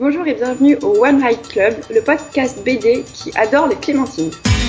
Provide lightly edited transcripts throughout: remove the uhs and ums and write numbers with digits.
Bonjour et bienvenue au One High Club, le podcast BD qui adore les clémentines.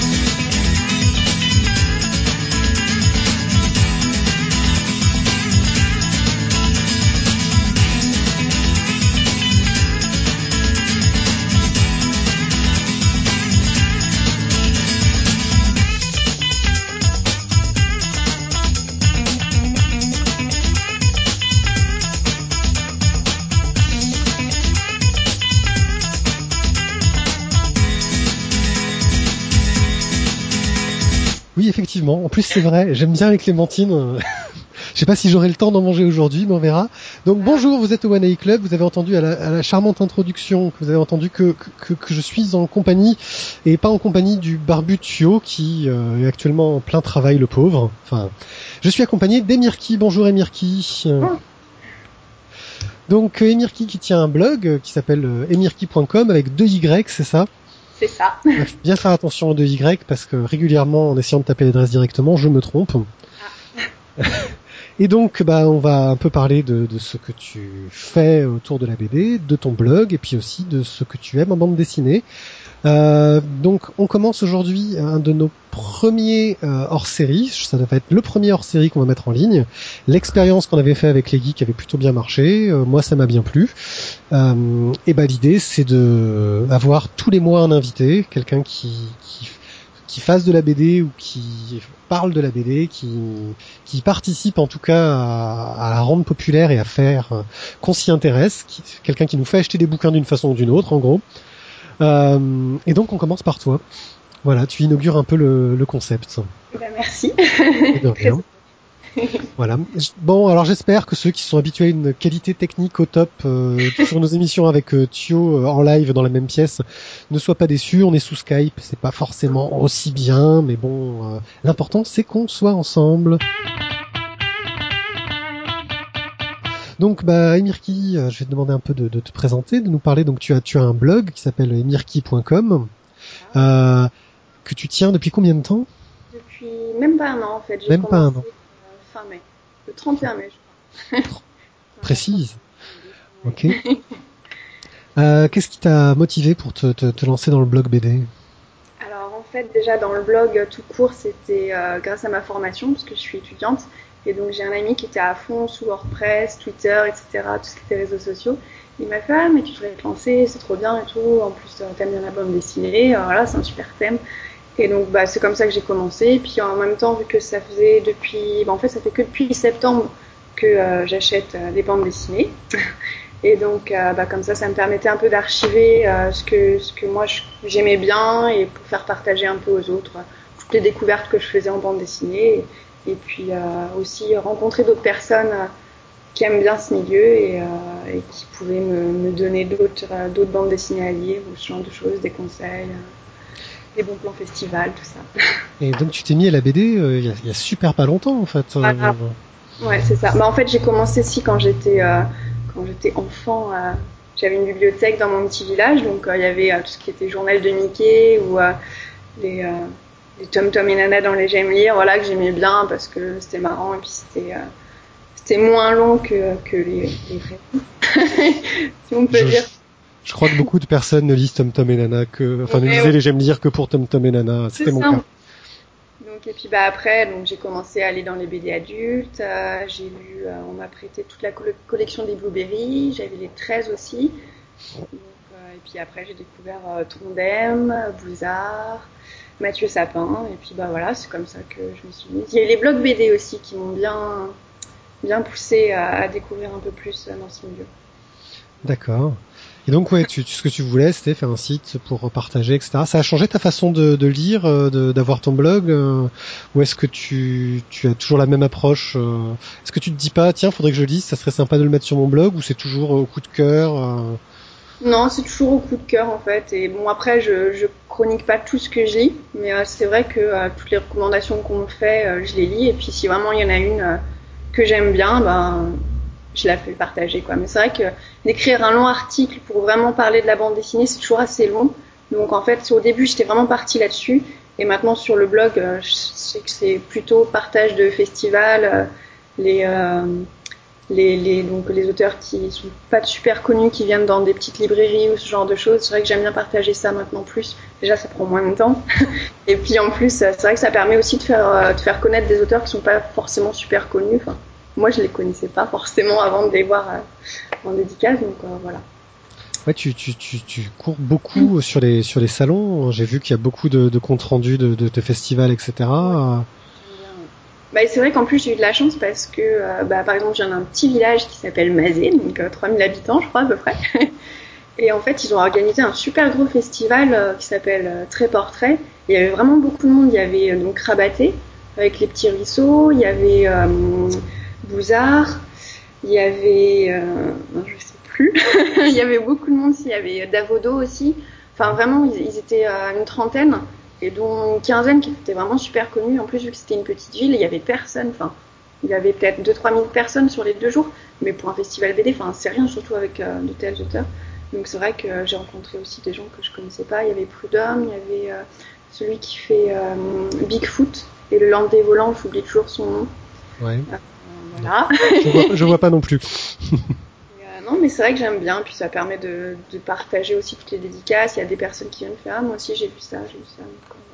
Oui, effectivement. En plus, c'est vrai, j'aime bien les clémentines. Je sais pas si j'aurai le temps d'en manger aujourd'hui, mais on verra. Donc bonjour, vous êtes au One A Club. Vous avez entendu à la charmante introduction que vous avez entendu que je suis en compagnie et pas en compagnie du barbu Thio qui est actuellement en plein travail, le pauvre. Enfin, je suis accompagné d'Emirki. Bonjour Emirki. Donc Emirki qui tient un blog qui s'appelle emirki.com avec 2 Y, c'est ça? C'est ça. Il faut bien faire attention aux 2 Y parce que régulièrement, en essayant de taper l'adresse directement, je me trompe. Et donc, on va un peu parler de ce que tu fais autour de la BD, de ton blog, et puis aussi de ce que tu aimes en bande dessinée. Donc, on commence aujourd'hui un de nos premiers hors-série. Ça va être le premier hors-série qu'on va mettre en ligne. L'expérience qu'on avait fait avec les geeks avait plutôt bien marché. Moi, ça m'a bien plu. Et l'idée, c'est de avoir tous les mois un invité, quelqu'un qui fasse de la BD ou qui parle de la BD, qui participe en tout cas à la rendre populaire et à faire qu'on s'y intéresse, quelqu'un qui nous fait acheter des bouquins d'une façon ou d'une autre, en gros. Et donc on commence par toi. Voilà, tu inaugures un peu le concept. Merci. De rien. Voilà. Bon, alors j'espère que ceux qui sont habitués à une qualité technique au top sur nos émissions avec Thio en live dans la même pièce ne soient pas déçus. On est sous Skype, c'est pas forcément aussi bien, mais bon, l'important c'est qu'on soit ensemble. Donc, Emirki, je vais te demander un peu de te présenter, de nous parler. Donc, tu as un blog qui s'appelle emirki.com que tu tiens depuis combien de temps? Depuis même pas un an en fait. J'ai même commencé pas un an. Fin mai. Le 31 mai, je crois. Précise. Ok. Qu'est-ce qui t'a motivé pour te lancer dans le blog BD? Alors en fait, déjà dans le blog tout court, c'était grâce à ma formation, parce que je suis étudiante. Et donc j'ai un ami qui était à fond sous WordPress, Twitter, etc., tout ce qui était réseaux sociaux. Il m'a fait « Ah, mais tu devrais te lancer, c'est trop bien et tout. En plus, t'aimes bien la bande dessinée. Voilà, c'est un super thème. » Et donc c'est comme ça que j'ai commencé. Et puis en même temps, vu que ça faisait depuis... en fait, ça fait que depuis septembre que j'achète des bandes dessinées. Et donc, comme ça me permettait un peu d'archiver ce que moi j'aimais bien et pour faire partager un peu aux autres toutes les découvertes que je faisais en bande dessinée. Et puis aussi rencontrer d'autres personnes qui aiment bien ce milieu et qui pouvaient me donner d'autres bandes dessinées à lire ou ce genre de choses, des conseils, des bons plans festivals, tout ça. Et donc, tu t'es mis à la BD il y a super pas longtemps, en fait. Ouais, c'est ça. En fait, j'ai commencé quand j'étais enfant. J'avais une bibliothèque dans mon petit village, donc il y avait tout ce qui était journal de Mickey ou les Tom Tom et Nana dans les J'aime lire, voilà, que j'aimais bien parce que c'était marrant et puis c'était moins long que les vrais. Si on peut dire. Je crois que beaucoup de personnes ne lisent Tom Tom et Nana ne lisaient les J'aime lire que pour Tom Tom et Nana. C'était mon cas. Donc, et puis après, j'ai commencé à aller dans les BD adultes. J'ai lu, on m'a prêté toute la collection des Blueberry. J'avais les 13 aussi. Donc, et puis après, j'ai découvert Trondheim, Bouzard, Mathieu Sapin. Et puis voilà, c'est comme ça que je me suis mise. Il y a eu les blogs BD aussi qui m'ont bien poussé à découvrir un peu plus dans ce milieu. D'accord. Et donc ce que tu voulais, c'était faire un site pour partager, etc. Ça a changé ta façon de lire, d'avoir ton blog, ou est-ce que tu as toujours la même approche Est-ce que tu te dis pas, tiens, faudrait que je lise, ça serait sympa de le mettre sur mon blog, ou c'est toujours au coup de cœur Non, c'est toujours au coup de cœur en fait. Et bon, après, je chronique pas tout ce que je lis, mais c'est vrai que toutes les recommandations qu'on me fait, je les lis. Et puis si vraiment il y en a une que j'aime bien, je la fais partager quoi. Mais c'est vrai que d'écrire un long article pour vraiment parler de la bande dessinée, c'est toujours assez long. Donc en fait, au début, j'étais vraiment partie là-dessus. Et maintenant sur le blog, je sais que c'est plutôt partage de festivals, donc les auteurs qui sont pas super connus, qui viennent dans des petites librairies ou ce genre de choses. C'est vrai que j'aime bien partager ça maintenant plus. Déjà, ça prend moins de temps. Et puis en plus, c'est vrai que ça permet aussi de faire connaître des auteurs qui sont pas forcément super connus. Enfin, moi, je les connaissais pas forcément avant de les voir en dédicace, donc voilà. Ouais, tu cours beaucoup sur les salons. J'ai vu qu'il y a beaucoup de comptes rendus de festivals, etc. Ouais, j'aime bien. Bah, c'est vrai qu'en plus j'ai eu de la chance parce que par exemple, je viens d'un petit village qui s'appelle Mazé, donc 3000 habitants, je crois à peu près. Et en fait, ils ont organisé un super gros festival qui s'appelle Très Portrait. Il y avait vraiment beaucoup de monde. Il y avait donc Rabaté avec les petits ruisseaux. Il y avait Bouzard. Il y avait, non, je sais plus. Il y avait beaucoup de monde. Il y avait Davodo aussi. Enfin, vraiment, ils étaient une trentaine et dont une quinzaine qui étaient vraiment super connus. En plus, vu que c'était une petite ville, il y avait personne. Enfin, il y avait peut-être 2-3 000 personnes sur les 2 jours. Mais pour un festival BD, enfin, c'est rien, surtout avec de tels auteurs. Donc c'est vrai que j'ai rencontré aussi des gens que je connaissais pas. Il y avait Prud'homme, il y avait celui qui fait Bigfoot et le Landais volant, j'oublie toujours son nom. Ouais. Voilà. Je vois pas non plus. Non, mais c'est vrai que j'aime bien. Puis ça permet de partager aussi toutes les dédicaces. Il y a des personnes qui viennent faire. Ah, moi aussi j'ai vu ça, j'ai vu ça.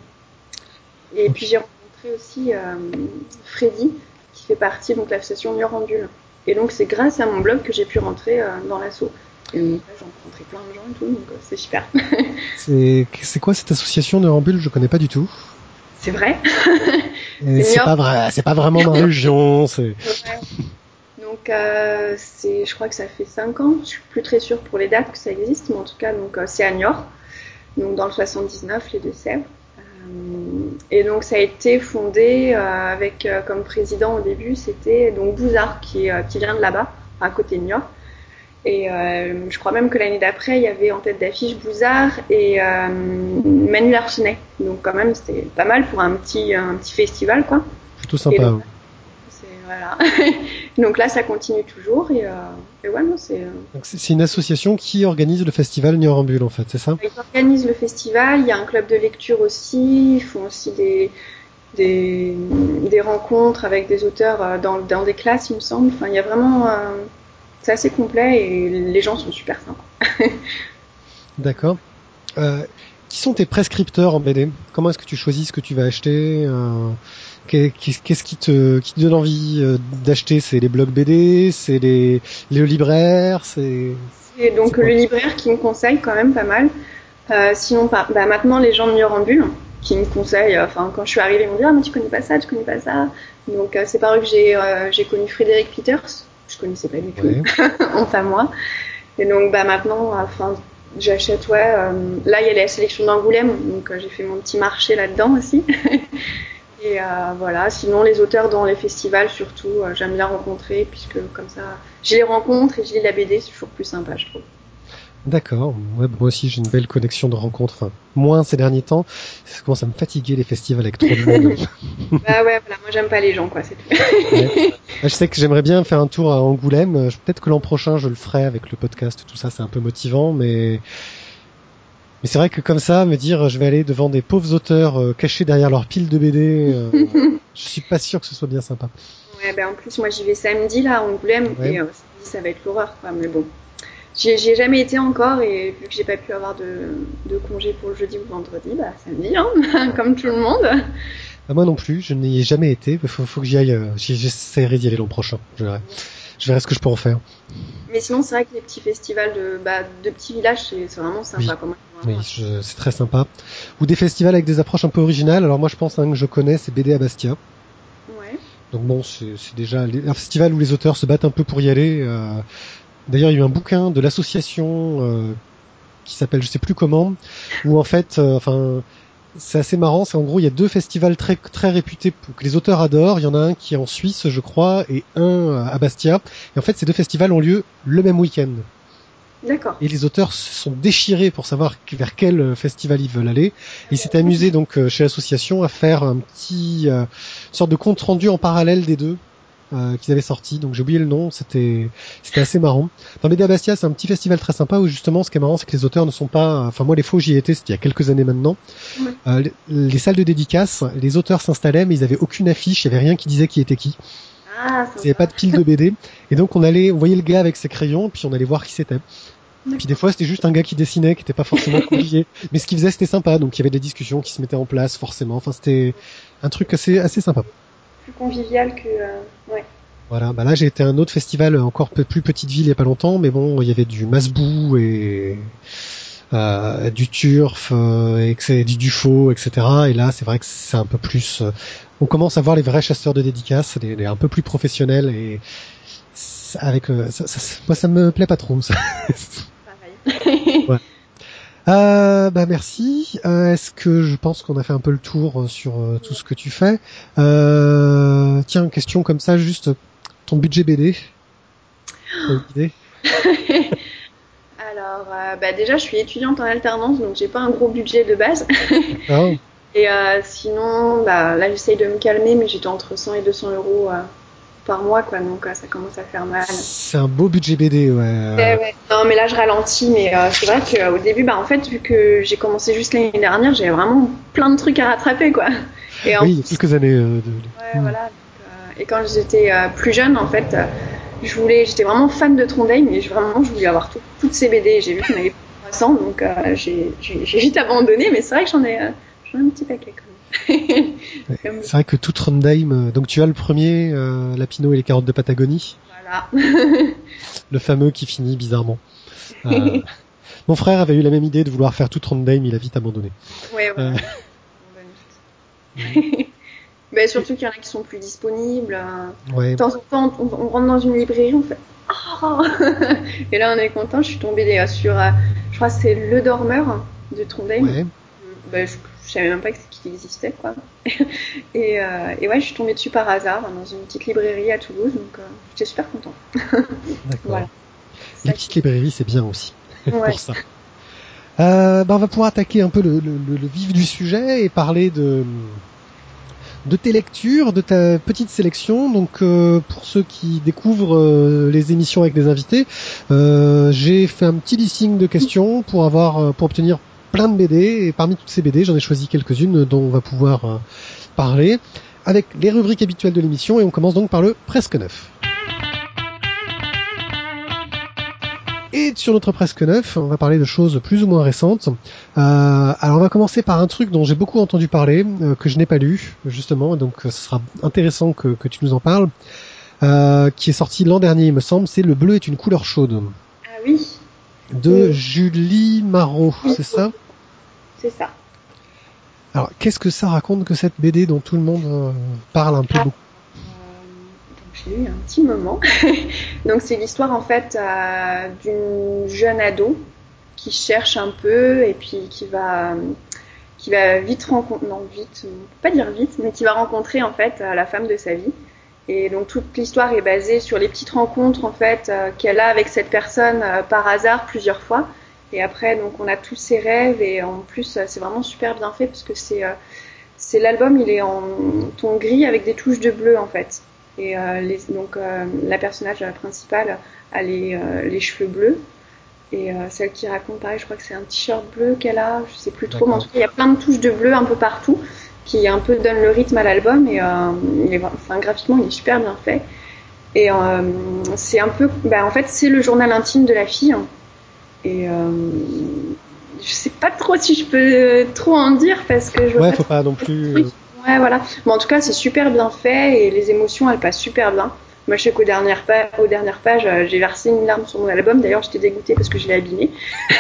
Et puis j'ai rencontré aussi Freddy, qui fait partie donc de l'association Murambule. Et donc c'est grâce à mon blog que j'ai pu rentrer dans l'asso. Et donc là, j'ai rencontré plein de gens et tout, donc c'est super. C'est quoi cette association Neurambule? Je connais pas du tout. C'est vrai. C'est pas vrai, c'est pas vraiment ma région. C'est. Ouais. Donc je crois que ça fait 5 ans. Je suis plus très sûre pour les dates que ça existe, mais en tout cas donc c'est à Niort, donc dans le 79, les Deux-Sèvres. Et donc ça a été fondé avec comme président au début, c'était donc Bouzard qui vient de là-bas, à côté de Niort. Et je crois même que l'année d'après, il y avait en tête d'affiche Bouzard et Manu Larsenet. Donc quand même, c'était pas mal pour un petit festival, quoi. Plutôt sympa. Donc, voilà. Donc là, ça continue toujours et ouais, non, c'est. Donc c'est une association qui organise le festival Neurambule, en fait, c'est ça? Ils organisent le festival. Il y a un club de lecture aussi. Ils font aussi des rencontres avec des auteurs dans des classes, il me semble. Enfin, il y a vraiment. C'est assez complet et les gens sont super sympas. D'accord. Qui sont tes prescripteurs en BD? Comment est-ce que tu choisis ce que tu vas acheter? Qu'est-ce qui te donne envie d'acheter? C'est les blogs BD, c'est les libraires, c'est donc le libraire qui me conseille quand même pas mal. Sinon, maintenant les gens de Murambule qui me conseillent. Enfin, quand je suis arrivée, ils m'ont dit ah mais tu connais pas ça, tu connais pas ça. Donc c'est par eux que j'ai connu Frédéric Peters. Je connaissais pas du tout. Ouais. Honte à moi. Et donc maintenant, j'achète là il y a la sélection d'Angoulême, donc j'ai fait mon petit marché là-dedans aussi. Et voilà, sinon les auteurs dans les festivals surtout, j'aime bien rencontrer puisque comme ça, je les rencontre et je lis la BD, c'est toujours plus sympa je trouve. D'accord. Ouais, moi aussi j'ai une belle connexion de rencontres. Enfin, moins ces derniers temps. Ça commence à me fatiguer les festivals avec trop de monde. Bah ouais, voilà, moi j'aime pas les gens quoi, c'est tout. Ouais. Je sais que j'aimerais bien faire un tour à Angoulême. Peut-être que l'an prochain je le ferai avec le podcast. Tout ça c'est un peu motivant, mais c'est vrai que comme ça, me dire je vais aller devant des pauvres auteurs cachés derrière leur pile de BD, je suis pas sûr que ce soit bien sympa. Ouais, en plus moi j'y vais samedi là à Angoulême Ouais. et samedi ça va être l'horreur quoi, mais bon. J'y ai jamais été encore et vu que j'ai pas pu avoir de congé pour le jeudi ou le vendredi, bah samedi hein, comme tout le monde. Bah, moi non plus, je n'y ai jamais été. Faut que j'y aille. J'essaierai d'y aller l'an prochain. Je verrai ce que je peux en faire. Mais sinon c'est vrai que les petits festivals de petits villages c'est vraiment sympa. Oui. Quoi. Moi, Oui, c'est très sympa. Ou des festivals avec des approches un peu originales. Alors moi je pense un que je connais, c'est BD à Bastia. Ouais. Donc bon, c'est déjà un festival où les auteurs se battent un peu pour y aller. D'ailleurs, il y a eu un bouquin de l'association qui s'appelle je sais plus comment, où en fait, c'est assez marrant. C'est en gros, il y a 2 festivals très très réputés que les auteurs adorent. Il y en a un qui est en Suisse, je crois, et un à Bastia. Et en fait, ces 2 festivals ont lieu le même week-end. D'accord. Et les auteurs se sont déchirés pour savoir vers quel festival ils veulent aller. Ils s'étaient amusés donc chez l'association à faire un petit sorte de compte rendu en parallèle des 2 qu'ils avaient sorti. Donc j'ai oublié le nom, c'était assez marrant. Dans BD à Bastia, c'est un petit festival très sympa où justement ce qui est marrant, c'est que les auteurs ne sont pas. Enfin moi les fois où j'y étais, c'était il y a quelques années maintenant. Ouais. Les salles de dédicace, les auteurs s'installaient mais ils avaient aucune affiche, il y avait rien qui disait qui était qui. Ah, Il n'y avait pas de pile de BD. Et donc on voyait le gars avec ses crayons, puis on allait voir qui c'était. Puis des fois c'était juste un gars qui dessinait, qui n'était pas forcément publié. Mais ce qu'il faisait c'était sympa, donc il y avait des discussions qui se mettaient en place forcément. Enfin c'était un truc assez sympa. Plus convivial que... ouais. Voilà, bah là j'ai été à un autre festival encore plus petite ville il y a pas longtemps, mais bon il y avait du Masbou et du turf, du Dufaux, etc. Et là c'est vrai que c'est un peu plus... on commence à voir les vrais chasseurs de dédicaces, les un peu plus professionnels et avec moi ça me plaît pas trop ça. Pareil. Ouais. Bah merci. Est-ce que je pense qu'on a fait un peu le tour sur tout ce que tu fais. Tiens, une question comme ça, juste ton budget BD. T'as une idée? Alors, bah déjà, je suis étudiante en alternance, donc j'ai pas un gros budget de base. Ah, Et sinon, bah, là, j'essaye de me calmer, mais j'étais entre 100 et 200 euros par mois, quoi. Donc, ça commence à faire mal. c'est un beau budget BD, ouais. Ouais. Non, mais là, je ralentis. Mais c'est vrai qu'au début, bah, en fait, vu que j'ai commencé juste l'année dernière, j'avais vraiment plein de trucs à rattraper, quoi. Et Oui, il y a quelques années. ouais, voilà. Donc, et quand j'étais plus jeune, en fait, j'étais vraiment fan de Trondheim, et je voulais avoir toutes ces BD. J'ai vu qu'il y en avait 300, donc j'ai vite abandonné. Mais c'est vrai que j'en ai un petit paquet, quand même. Ouais, c'est vrai que tout Trondheim, donc tu as le premier, Lapino et les carottes de Patagonie, Voilà. le fameux qui finit bizarrement. Mon frère avait eu la même idée de vouloir faire tout Trondheim, il a vite abandonné. Ouais, voilà. Mais surtout qu'il y en a qui sont plus disponibles. Ouais. De temps en temps, on rentre dans une librairie, on fait oh. Et là, on est content. Je suis tombée sur, je crois que c'est Le Dormeur de Trondheim. Ouais. Bah, je savais même pas qu'il existait, quoi. Et ouais, je suis tombée dessus par hasard dans une petite librairie à Toulouse, donc j'étais super contente. D'accord. Voilà. Les petites librairies, c'est bien aussi Ouais. pour ça. On va pouvoir attaquer un peu le vif du sujet et parler de tes lectures, de ta petite sélection. Donc pour ceux qui découvrent les émissions avec des invités, j'ai fait un petit listing de questions pour obtenir plein de BD, et parmi toutes ces BD, j'en ai choisi quelques-unes dont on va pouvoir parler avec les rubriques habituelles de l'émission, et on commence donc par le presque neuf. Et sur notre presque neuf, on va parler de choses plus ou moins récentes. Alors on va commencer par un truc dont j'ai beaucoup entendu parler, que je n'ai pas lu justement, donc ce sera intéressant que tu nous en parles, qui est sorti l'an dernier il me semble, c'est Le bleu est une couleur chaude. Ah oui. De Oui. Julie Marot, c'est ça? C'est ça. Alors qu'est-ce que ça raconte que cette BD dont tout le monde parle un peu beaucoup? Donc j'ai eu un petit moment. Donc c'est l'histoire en fait d'une jeune ado qui cherche un peu et puis qui va vite rencontrer, non vite, on peut pas dire vite, mais qui va rencontrer en fait la femme de sa vie. Et donc toute l'histoire est basée sur les petites rencontres en fait qu'elle a avec cette personne par hasard plusieurs fois. Et après donc on a tous ses rêves et en plus c'est vraiment super bien fait parce que c'est l'album, il est en ton gris avec des touches de bleu en fait. Et donc la personnage principale a les cheveux bleus. Et celle qui raconte pareil, je crois que c'est un t-shirt bleu qu'elle a, je sais plus trop, mais en tout cas il y a plein de touches de bleu un peu partout qui un peu donnent le rythme à l'album et graphiquement il est super bien fait. Et c'est un peu, en fait c'est le journal intime de la fille. Et je sais pas trop si je peux trop en dire parce que je vois Ouais, pas faut trop pas non plus. Ouais, voilà. Mais en tout cas, c'est super bien fait et les émotions, elles passent super bien. Moi, je sais qu'aux dernières pages, j'ai versé une larme sur mon album. D'ailleurs, j'étais dégoûtée parce que je l'ai abîmé.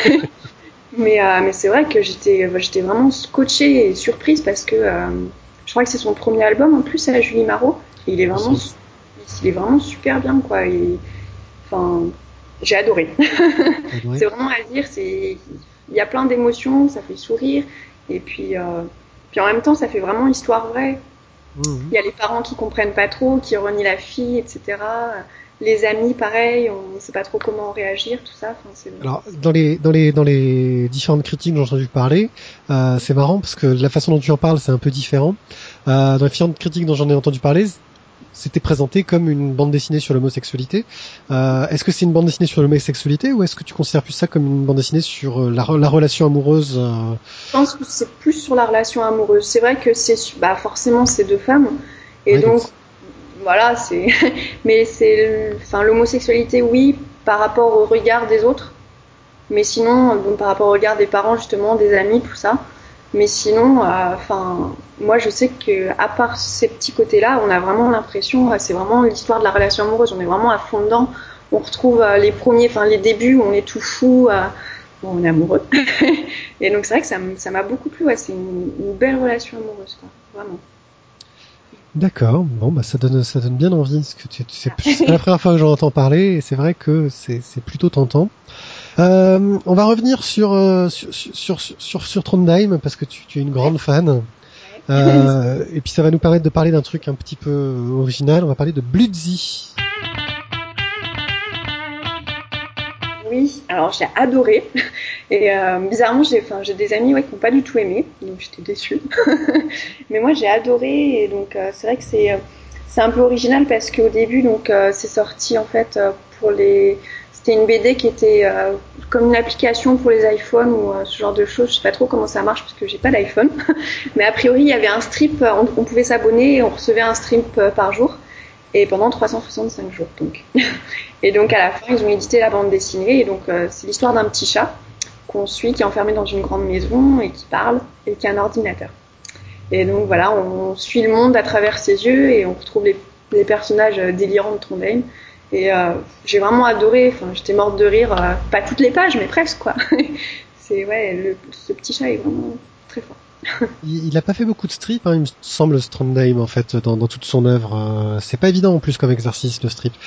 Mais c'est vrai que j'étais vraiment scotchée et surprise parce que je crois que c'est son premier album en plus à Julie Marot. Et il est vraiment super bien, quoi. Enfin, j'ai adoré. C'est vraiment à dire. Il y a plein d'émotions, ça fait sourire. Et puis en même temps, ça fait vraiment histoire vraie. Il y a les parents qui comprennent pas trop, qui renient la fille, etc. Les amis, pareil, on ne sait pas trop comment réagir, tout ça. Enfin, Alors dans les différentes critiques dont j'ai entendu parler, c'est marrant parce que la façon dont tu en parles c'est un peu différent. Dans les différentes critiques dont j'en ai entendu parler, c'était présenté comme une bande dessinée sur l'homosexualité. Est-ce que c'est une bande dessinée sur l'homosexualité ou est-ce que tu considères plus ça comme une bande dessinée sur la relation amoureuse Je pense que c'est plus sur la relation amoureuse. C'est vrai que forcément c'est deux femmes et ouais, donc voilà, c'est, mais enfin, l'homosexualité, oui, par rapport au regard des autres. Mais sinon, bon, par rapport au regard des parents, justement, des amis, tout ça. Mais sinon, enfin, moi, je sais que, à part ces petits côtés-là, on a vraiment l'impression, c'est vraiment l'histoire de la relation amoureuse. On est vraiment à fond dedans. On retrouve les premiers, enfin, les débuts où on est tout fou, bon, on est amoureux. Et donc, c'est vrai que ça m'a beaucoup plu. Ouais, c'est une belle relation amoureuse, quoi. Vraiment. D'accord. Bon, bah ça donne bien envie. Parce que c'est pas la première fois que j'en entends parler, et c'est vrai que c'est plutôt tentant. On va revenir sur Trondheim parce que tu es une grande fan. Et puis ça va nous permettre de parler d'un truc un petit peu original. On va parler de Bludzi. Oui, alors j'ai adoré. Et bizarrement, j'ai des amis qui n'ont pas du tout aimé, donc j'étais déçue. Mais moi, j'ai adoré. Et donc, c'est vrai que c'est un peu original parce qu'au début, donc, c'est sorti en fait pour les. C'était une BD qui était comme une application pour les iPhones ou ce genre de choses. Je sais pas trop comment ça marche parce que j'ai pas d'iPhone. Mais a priori, il y avait un strip. On pouvait s'abonner et on recevait un strip par jour. Et pendant 365 jours, donc. Et donc, à la fin, ils ont édité la bande dessinée. Et donc, c'est l'histoire d'un petit chat qu'on suit, qui est enfermé dans une grande maison et qui parle et qui a un ordinateur. Et donc, voilà, on suit le monde à travers ses yeux et on retrouve les personnages délirants de Trondheim. Et j'ai vraiment adoré. Enfin, j'étais morte de rire. Pas toutes les pages, mais presque, quoi. C'est, ouais, ce petit chat est vraiment très fort. Il a pas fait beaucoup de strip, hein, il me semble, Trondheim, en fait, dans toute son œuvre. C'est pas évident, en plus, comme exercice, le strip.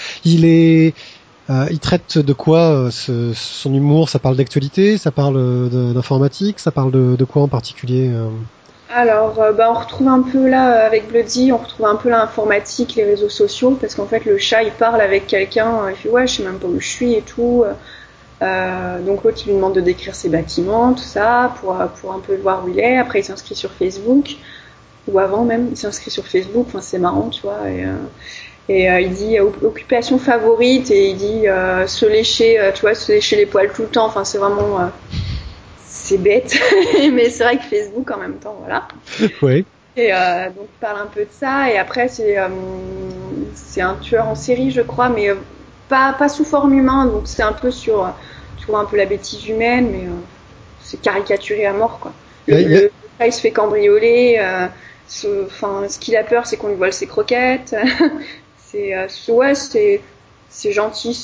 Il traite de quoi, son humour? Ça parle d'actualité, ça parle d'informatique, ça parle de quoi en particulier? Alors, on retrouve un peu là, avec Bloody, on retrouve un peu l'informatique, les réseaux sociaux, parce qu'en fait, le chat, il parle avec quelqu'un, il fait ouais, je sais même pas où je suis et tout. Donc l'autre, il lui demande de décrire ses bâtiments, tout ça, pour un peu voir où il est. Après, il s'inscrit sur Facebook, ou avant même, il s'inscrit sur Facebook. Enfin, c'est marrant, tu vois. Il dit occupation favorite et il dit se lécher, tu vois, se lécher les poils tout le temps. Enfin, c'est vraiment, c'est bête, mais c'est vrai que Facebook en même temps, voilà. Ouais. Et donc il parle un peu de ça. Et après, c'est un tueur en série, je crois, mais pas sous forme humaine. Donc c'est un peu tu vois, un peu la bêtise humaine, mais c'est caricaturé à mort, quoi. Le gars, il se fait cambrioler. Ce qu'il a peur, c'est qu'on lui vole ses croquettes. Ouais, c'est gentil,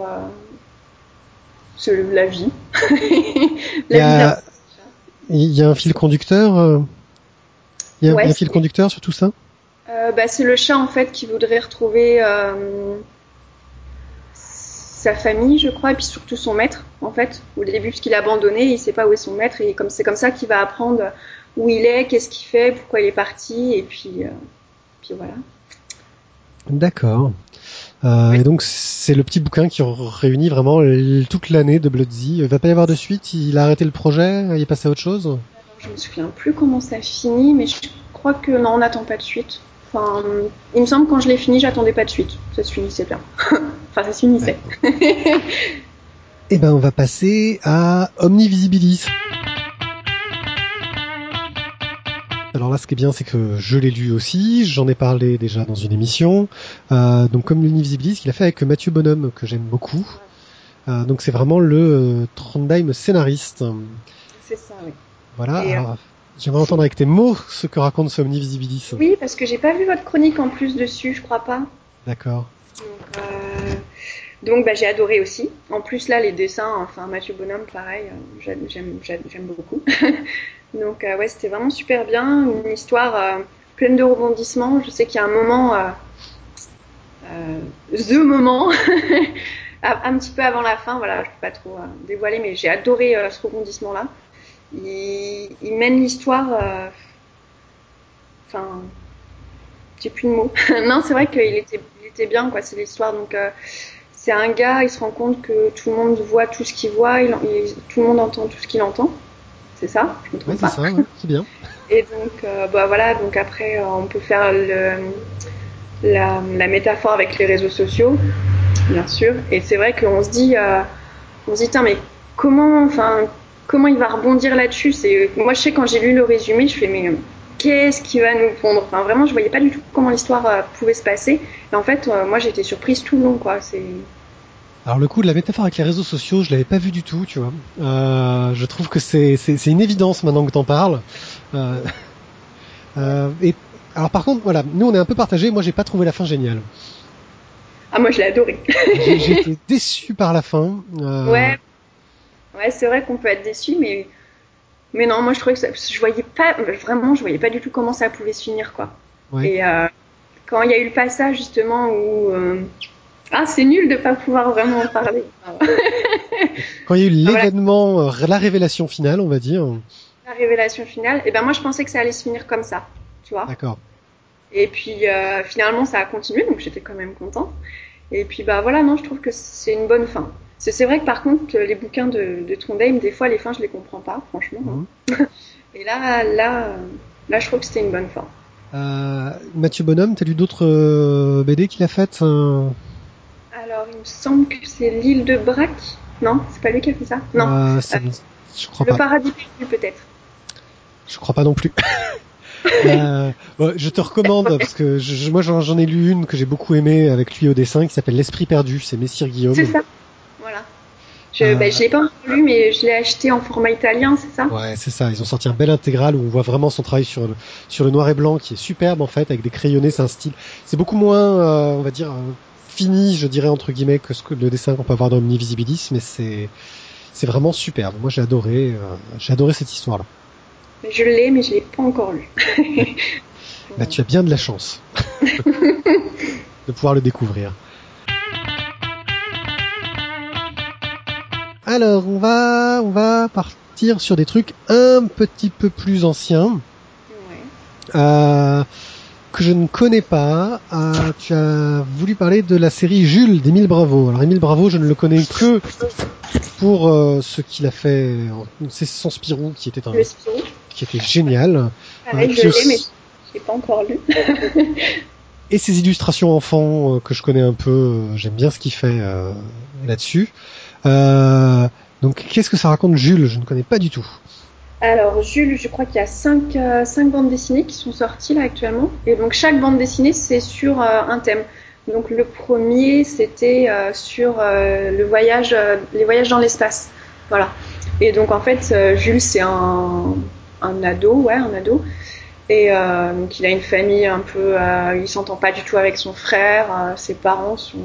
c'est la vie. Il y La vie d'un. a, il y a un fil conducteur, il y a Ouais, un fil conducteur sur tout ça? c'est le chat en fait qui voudrait retrouver sa famille, je crois, et puis surtout son maître, en fait. Au début, puisqu'il a abandonné, il sait pas où est son maître, et c'est comme ça qu'il va apprendre où il est, qu'est-ce qu'il fait, pourquoi il est parti, et puis voilà. D'accord. Et donc c'est le petit bouquin qui réunit vraiment toute l'année de Bloodzy. Il va pas y avoir de suite, il a arrêté le projet, il est passé à autre chose? Je me souviens plus comment ça finit, mais je crois que non, on n'attend pas de suite. Enfin, il me semble que quand je l'ai fini, j'attendais pas de suite. Ça se finissait bien. Enfin, ça se finissait. Eh ben on va passer à Omnivisibilis. Alors là, ce qui est bien, c'est que je l'ai lu aussi, j'en ai parlé déjà dans une émission. Donc comme Omnivisibilis, qu'il a fait avec Mathieu Bonhomme, que j'aime beaucoup. Donc c'est vraiment le Trondheim scénariste. C'est ça, oui. Voilà, Et alors j'aimerais entendre avec tes mots ce que raconte ce Omnivisibilis. oui, parce que j'ai pas vu votre chronique en plus dessus, je crois pas. D'accord. Donc j'ai adoré aussi. En plus là les dessins, enfin Mathieu Bonhomme pareil, j'aime beaucoup. Donc ouais c'était vraiment super bien, une histoire pleine de rebondissements. Je sais qu'il y a un moment, the moment, un petit peu avant la fin, voilà je peux pas trop dévoiler, mais j'ai adoré ce rebondissement là. Il mène l'histoire, enfin j'ai plus de mots. Non c'est vrai il était bien quoi, c'est l'histoire donc. C'est un gars, il se rend compte que tout le monde voit tout ce qu'il voit, tout le monde entend tout ce qu'il entend. C'est ça, je me Oui, trompe c'est pas. ça, ouais, c'est bien. Et donc, voilà, donc après, on peut faire la métaphore avec les réseaux sociaux, bien sûr. Et c'est vrai on se dit, tiens, mais comment il va rebondir là-dessus? Moi, je sais quand j'ai lu le résumé, je fais, mais qu'est-ce qui va nous pondre. Enfin, vraiment, je voyais pas du tout comment l'histoire pouvait se passer. Et en fait, moi, j'ai été surprise tout le long, quoi. Alors le coup de la métaphore avec les réseaux sociaux, je l'avais pas vu du tout, tu vois. Je trouve que c'est une évidence maintenant que t'en parles. Et alors par contre, voilà, nous on est un peu partagés. Moi, j'ai pas trouvé la fin géniale. Ah, moi, je l'ai adoré. J'ai été déçu par la fin. Ouais, c'est vrai qu'on peut être déçu, mais non, moi, je trouvais que je voyais pas, vraiment, je voyais pas du tout comment ça pouvait se finir, quoi. Ouais. Et quand il y a eu le passage, justement, où c'est nul de pas pouvoir vraiment en parler. Quand il y a eu Voilà, l'événement, la révélation finale, on va dire. la révélation finale, et ben moi, je pensais que ça allait se finir comme ça, tu vois. D'accord. Et puis, finalement, ça a continué, donc j'étais quand même contente. Et puis, bah voilà, non, je trouve que c'est une bonne fin. C'est vrai que par contre, les bouquins de Trondheim, des fois, les fins, je les comprends pas, franchement. Mhm. Et là, je trouve que c'était une bonne fin. Mathieu Bonhomme, t'as lu d'autres BD qu'il a faites Alors, il me semble que c'est l'île de Brac. Non, c'est pas lui qui a fait ça. Non, ça me... Je crois le pas. paradis perdu peut-être. Je crois pas non plus. Bon, je te recommande parce que moi j'en ai lu une que j'ai beaucoup aimée avec lui au dessin qui s'appelle L'Esprit perdu, c'est Messire Guillaume. C'est ça. Voilà. Je l'ai pas encore lu, mais je l'ai acheté en format italien, c'est ça? Ouais, c'est ça. Ils ont sorti un bel intégral où on voit vraiment son travail sur le noir et blanc qui est superbe en fait avec des crayonnés. C'est un style. C'est beaucoup moins, on va dire, fini, je dirais entre guillemets que le dessin qu'on peut avoir dans Omni Visibilis, mais c'est vraiment superbe. Moi j'ai adoré cette histoire-là. Je l'ai, mais je l'ai pas encore lu. Bah, tu as bien de la chance de pouvoir le découvrir. Alors, on va partir sur des trucs un petit peu plus anciens, Ouais. que je ne connais pas. Tu as voulu parler de la série Jules d'Émile Bravo. Alors, Émile Bravo, je ne le connais que pour ce qu'il a fait. C'est son Spirou qui était Le Spirou. qui était génial. Pareil, je l'ai, mais je l'ai pas encore lu. Et ses illustrations enfants que je connais un peu. J'aime bien ce qu'il fait là-dessus. Donc, qu'est-ce que ça raconte Jules? Je ne connais pas du tout. Alors, Jules, je crois qu'il y a cinq bandes dessinées qui sont sorties là actuellement. Et donc, chaque bande dessinée, c'est sur un thème. Donc, le premier, c'était sur les voyages dans l'espace. Voilà. Et donc, en fait, Jules, c'est un ado, un ado. Et donc, il a une famille un peu... il s'entend pas du tout avec son frère. Ses parents sont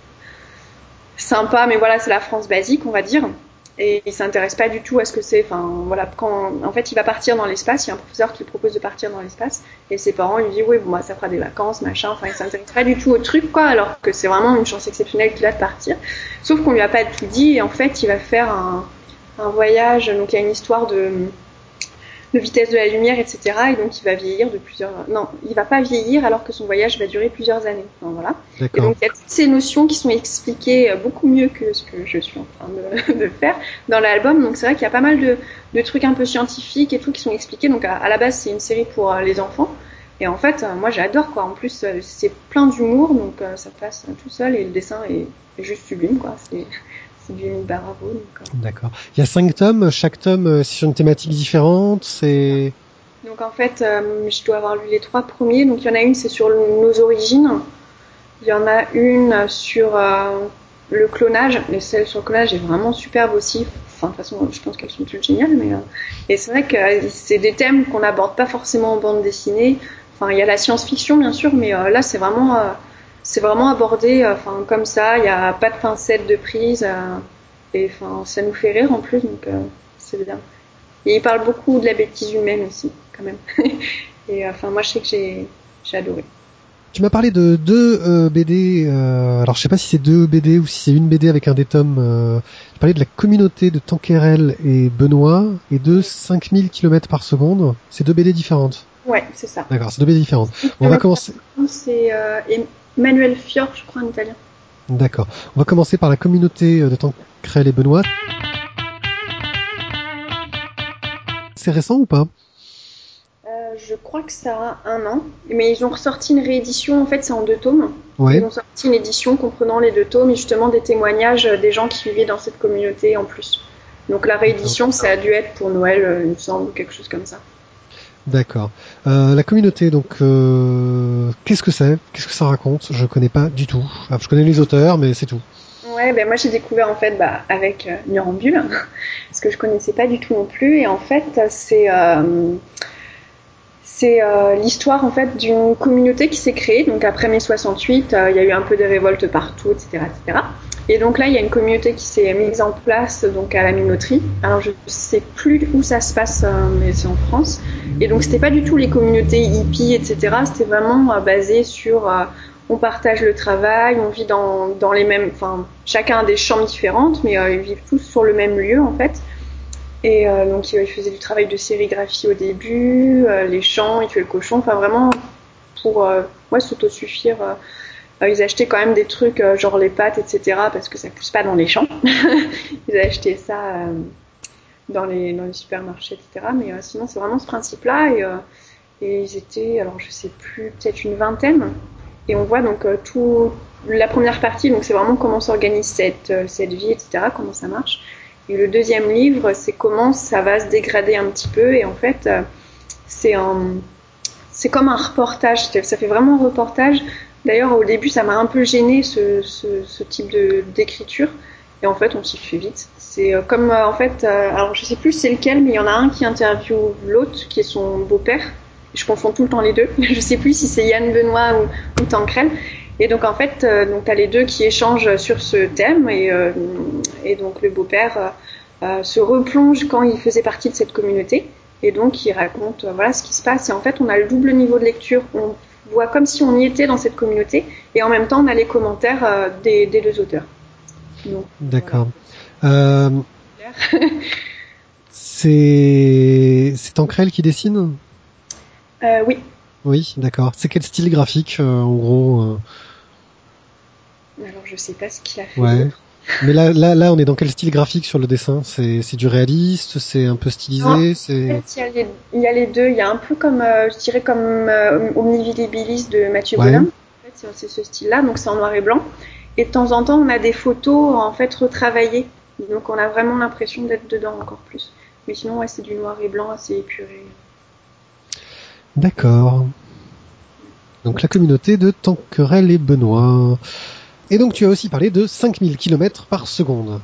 sympas, mais voilà, c'est la France basique, on va dire. Et il s'intéresse pas du tout à ce que c'est. Enfin, voilà, en fait, il va partir dans l'espace. Il y a un professeur qui lui propose de partir dans l'espace, et ses parents lui disent oui, bon, bah, ça fera des vacances, machin. Enfin, il s'intéresse pas du tout au truc, quoi. Alors que c'est vraiment une chance exceptionnelle qu'il a de partir. Sauf qu'on lui a pas tout dit, et en fait, il va faire un voyage. Donc, il y a une histoire de vitesse de la lumière, etc. Et donc, il va vieillir de plusieurs... Non, il va pas vieillir alors que son voyage va durer plusieurs années. Enfin, voilà. D'accord. Et donc, il y a toutes ces notions qui sont expliquées beaucoup mieux que ce que je suis en train de faire dans l'album. Donc, c'est vrai qu'il y a pas mal de trucs un peu scientifiques et tout qui sont expliqués. Donc, à la base, c'est une série pour les enfants. Et en fait, moi, j'adore, quoi. En plus, c'est plein d'humour, donc ça passe tout seul. Et le dessin est juste sublime, quoi. C'est du Émile Bravo. D'accord. Il y a 5 tomes. Chaque tome, c'est sur une thématique différente. C'est... Donc en fait, je dois avoir lu les 3 premiers. Donc il y en a une, c'est sur nos origines. Il y en a une sur le clonage. Et celle sur le clonage est vraiment superbe aussi. Enfin, de toute façon, je pense qu'elles sont toutes géniales. Et c'est vrai que c'est des thèmes qu'on n'aborde pas forcément en bande dessinée. Enfin, il y a la science-fiction, bien sûr, mais là, c'est vraiment abordé comme ça. Il n'y a pas de pincette de prise. Et enfin, ça nous fait rire en plus, donc c'est bien. Et il parle beaucoup de la bêtise humaine aussi, quand même. Et enfin, moi, je sais que j'ai adoré. Tu m'as parlé de 2 BD. Alors, je sais pas si c'est 2 BD ou si c'est une BD avec un des tomes. Tu parlais de la communauté de Tanquerel et Benoît et de 5000 km par seconde. C'est 2 BD différentes. Ouais, c'est ça. D'accord, c'est 2 BD différentes. On va commencer. C'est Emmanuel Fior, je crois, en italien. D'accord. On va commencer par la communauté de Tanquerel et Benoît. C'est récent ou pas? Je crois que ça a 1 an, mais ils ont ressorti une réédition, en fait c'est en 2 tomes. Ouais. Ils ont sorti une édition comprenant les 2 tomes et justement des témoignages des gens qui vivaient dans cette communauté en plus. Donc la réédition, ça a dû être pour Noël, il me semble, quelque chose comme ça. D'accord. La communauté, donc, qu'est-ce que c'est? Qu'est-ce que ça raconte? Je connais pas du tout. Enfin, je connais les auteurs, mais c'est tout. Ouais, ben moi j'ai découvert en fait avec Nurambule, parce que je connaissais pas du tout non plus. Et en fait, c'est l'histoire en fait d'une communauté qui s'est créée. Donc après mai 68, il y a eu un peu de révoltes partout, etc., etc. Et donc là, il y a une communauté qui s'est mise en place donc à la minoterie. Alors je sais plus où ça se passe, mais c'est en France. Et donc c'était pas du tout les communautés hippies, etc. C'était vraiment basé sur on partage le travail, on vit dans les mêmes, enfin chacun a des chambres différentes, mais ils vivent tous sur le même lieu en fait. Et donc ils faisaient du travail de sérigraphie au début, les champs, ils tuaient le cochon, enfin vraiment pour ouais, s'autosuffire. Ils achetaient quand même des trucs genre les pâtes, etc. parce que ça pousse pas dans les champs. Ils achetaient ça dans les supermarchés, etc. Mais sinon c'est vraiment ce principe-là et ils étaient, alors je sais plus, peut-être une vingtaine. Et on voit donc tout la première partie, donc c'est vraiment comment s'organise cette vie, etc. Comment ça marche. Et le deuxième livre, c'est comment ça va se dégrader un petit peu. Et en fait, c'est un, c'est comme un reportage. Ça fait vraiment un reportage. D'ailleurs, au début, ça m'a un peu gêné ce type d'écriture. Et en fait, on s'y fait vite. C'est comme en fait, alors je sais plus c'est lequel, mais il y en a un qui interviewe l'autre, qui est son beau-père. Je confonds tout le temps les deux. Je sais plus si c'est Yann Benoît ou Tancrel. Et donc en fait, donc t'as les deux qui échangent sur ce thème et donc le beau-père se replonge quand il faisait partie de cette communauté et donc il raconte voilà ce qui se passe. Et en fait, on a le double niveau de lecture. On voit comme si on y était dans cette communauté et en même temps, on a les commentaires des deux auteurs. Donc, D'accord. voilà. C'est Tancrel qui dessine? Oui. Oui, d'accord. C'est quel style graphique, en gros? Alors, je sais pas ce qu'il a fait Ouais. d'autre. Mais là, on est dans quel style graphique sur le dessin? C'est du réaliste, c'est un peu Non, en stylisé, c'est... fait, il y a les deux. Il y a un peu comme, je dirais, comme Omnividibilis de Mathieu Ouais, Bolin. En fait, c'est ce style-là, donc c'est en noir et blanc. Et de temps en temps, on a des photos en fait retravaillées. Donc on a vraiment l'impression d'être dedans encore plus. Mais sinon, ouais, c'est du noir et blanc assez épuré. d'accord. Donc la communauté de Tancrel et Benoît. Et donc tu as aussi parlé de 5000 km par seconde.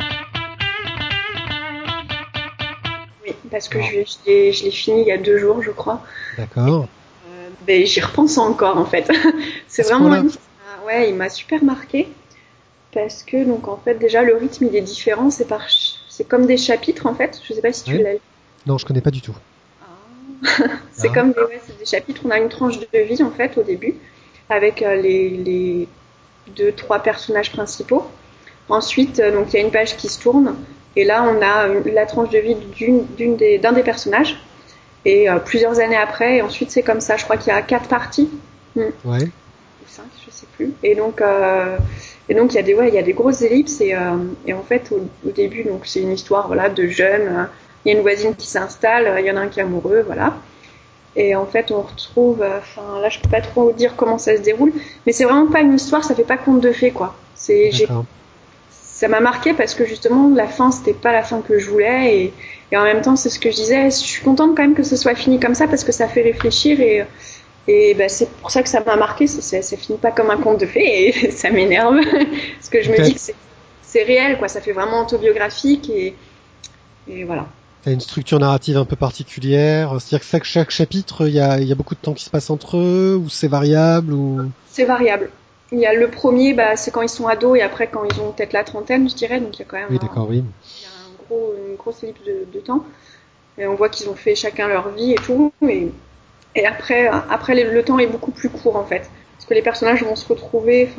Oui, parce que Alors, je l'ai fini il y a 2 jours, je crois. d'accord. Ben, j'y repense encore en fait. À C'est ce vraiment un point-là. livre. Ouais, il m'a super marqué parce que donc en fait déjà le rythme il est différent. C'est comme des chapitres en fait. Je sais pas si tu Ouais. l'as lu. Non, je connais pas du tout. C'est Ah, comme c'est des chapitres. On a une tranche de vie en fait au début avec les deux trois personnages principaux. Ensuite donc il y a une page qui se tourne et là on a la tranche de vie d'un des personnages et plusieurs années après et ensuite c'est comme ça. Je crois qu'il y a 4 parties. ouais. Ou 5, je sais plus. Et donc il y a des grosses ellipses et en fait au début donc c'est une histoire voilà de jeunes. Il y a une voisine qui s'installe, il y en a un qui est amoureux, voilà. Et en fait on retrouve, enfin là je peux pas trop dire comment ça se déroule, mais c'est vraiment pas une histoire, ça fait pas conte de fées quoi. D'accord. Ça m'a marqué parce que justement la fin c'était pas la fin que je voulais et en même temps c'est ce que je disais. Je suis contente quand même que ce soit fini comme ça parce que ça fait réfléchir et bah, c'est pour ça que ça m'a marqué. Ça finit pas comme un conte de fées et ça m'énerve parce que je me dis que c'est réel, quoi. Ça fait vraiment autobiographique et voilà. T'as une structure narrative un peu particulière. C'est-à-dire que chaque chapitre, il y a beaucoup de temps qui se passe entre eux, ou c'est variable, ou... C'est variable. Il y a le premier, bah, c'est quand ils sont ados et après quand ils ont peut-être la trentaine, je dirais. Donc il y a quand même Oui, d'accord, oui. il y a une grosse ellipse de temps. Et on voit qu'ils ont fait chacun leur vie et tout. Et après le temps est beaucoup plus court en fait. Parce que les personnages vont se retrouver.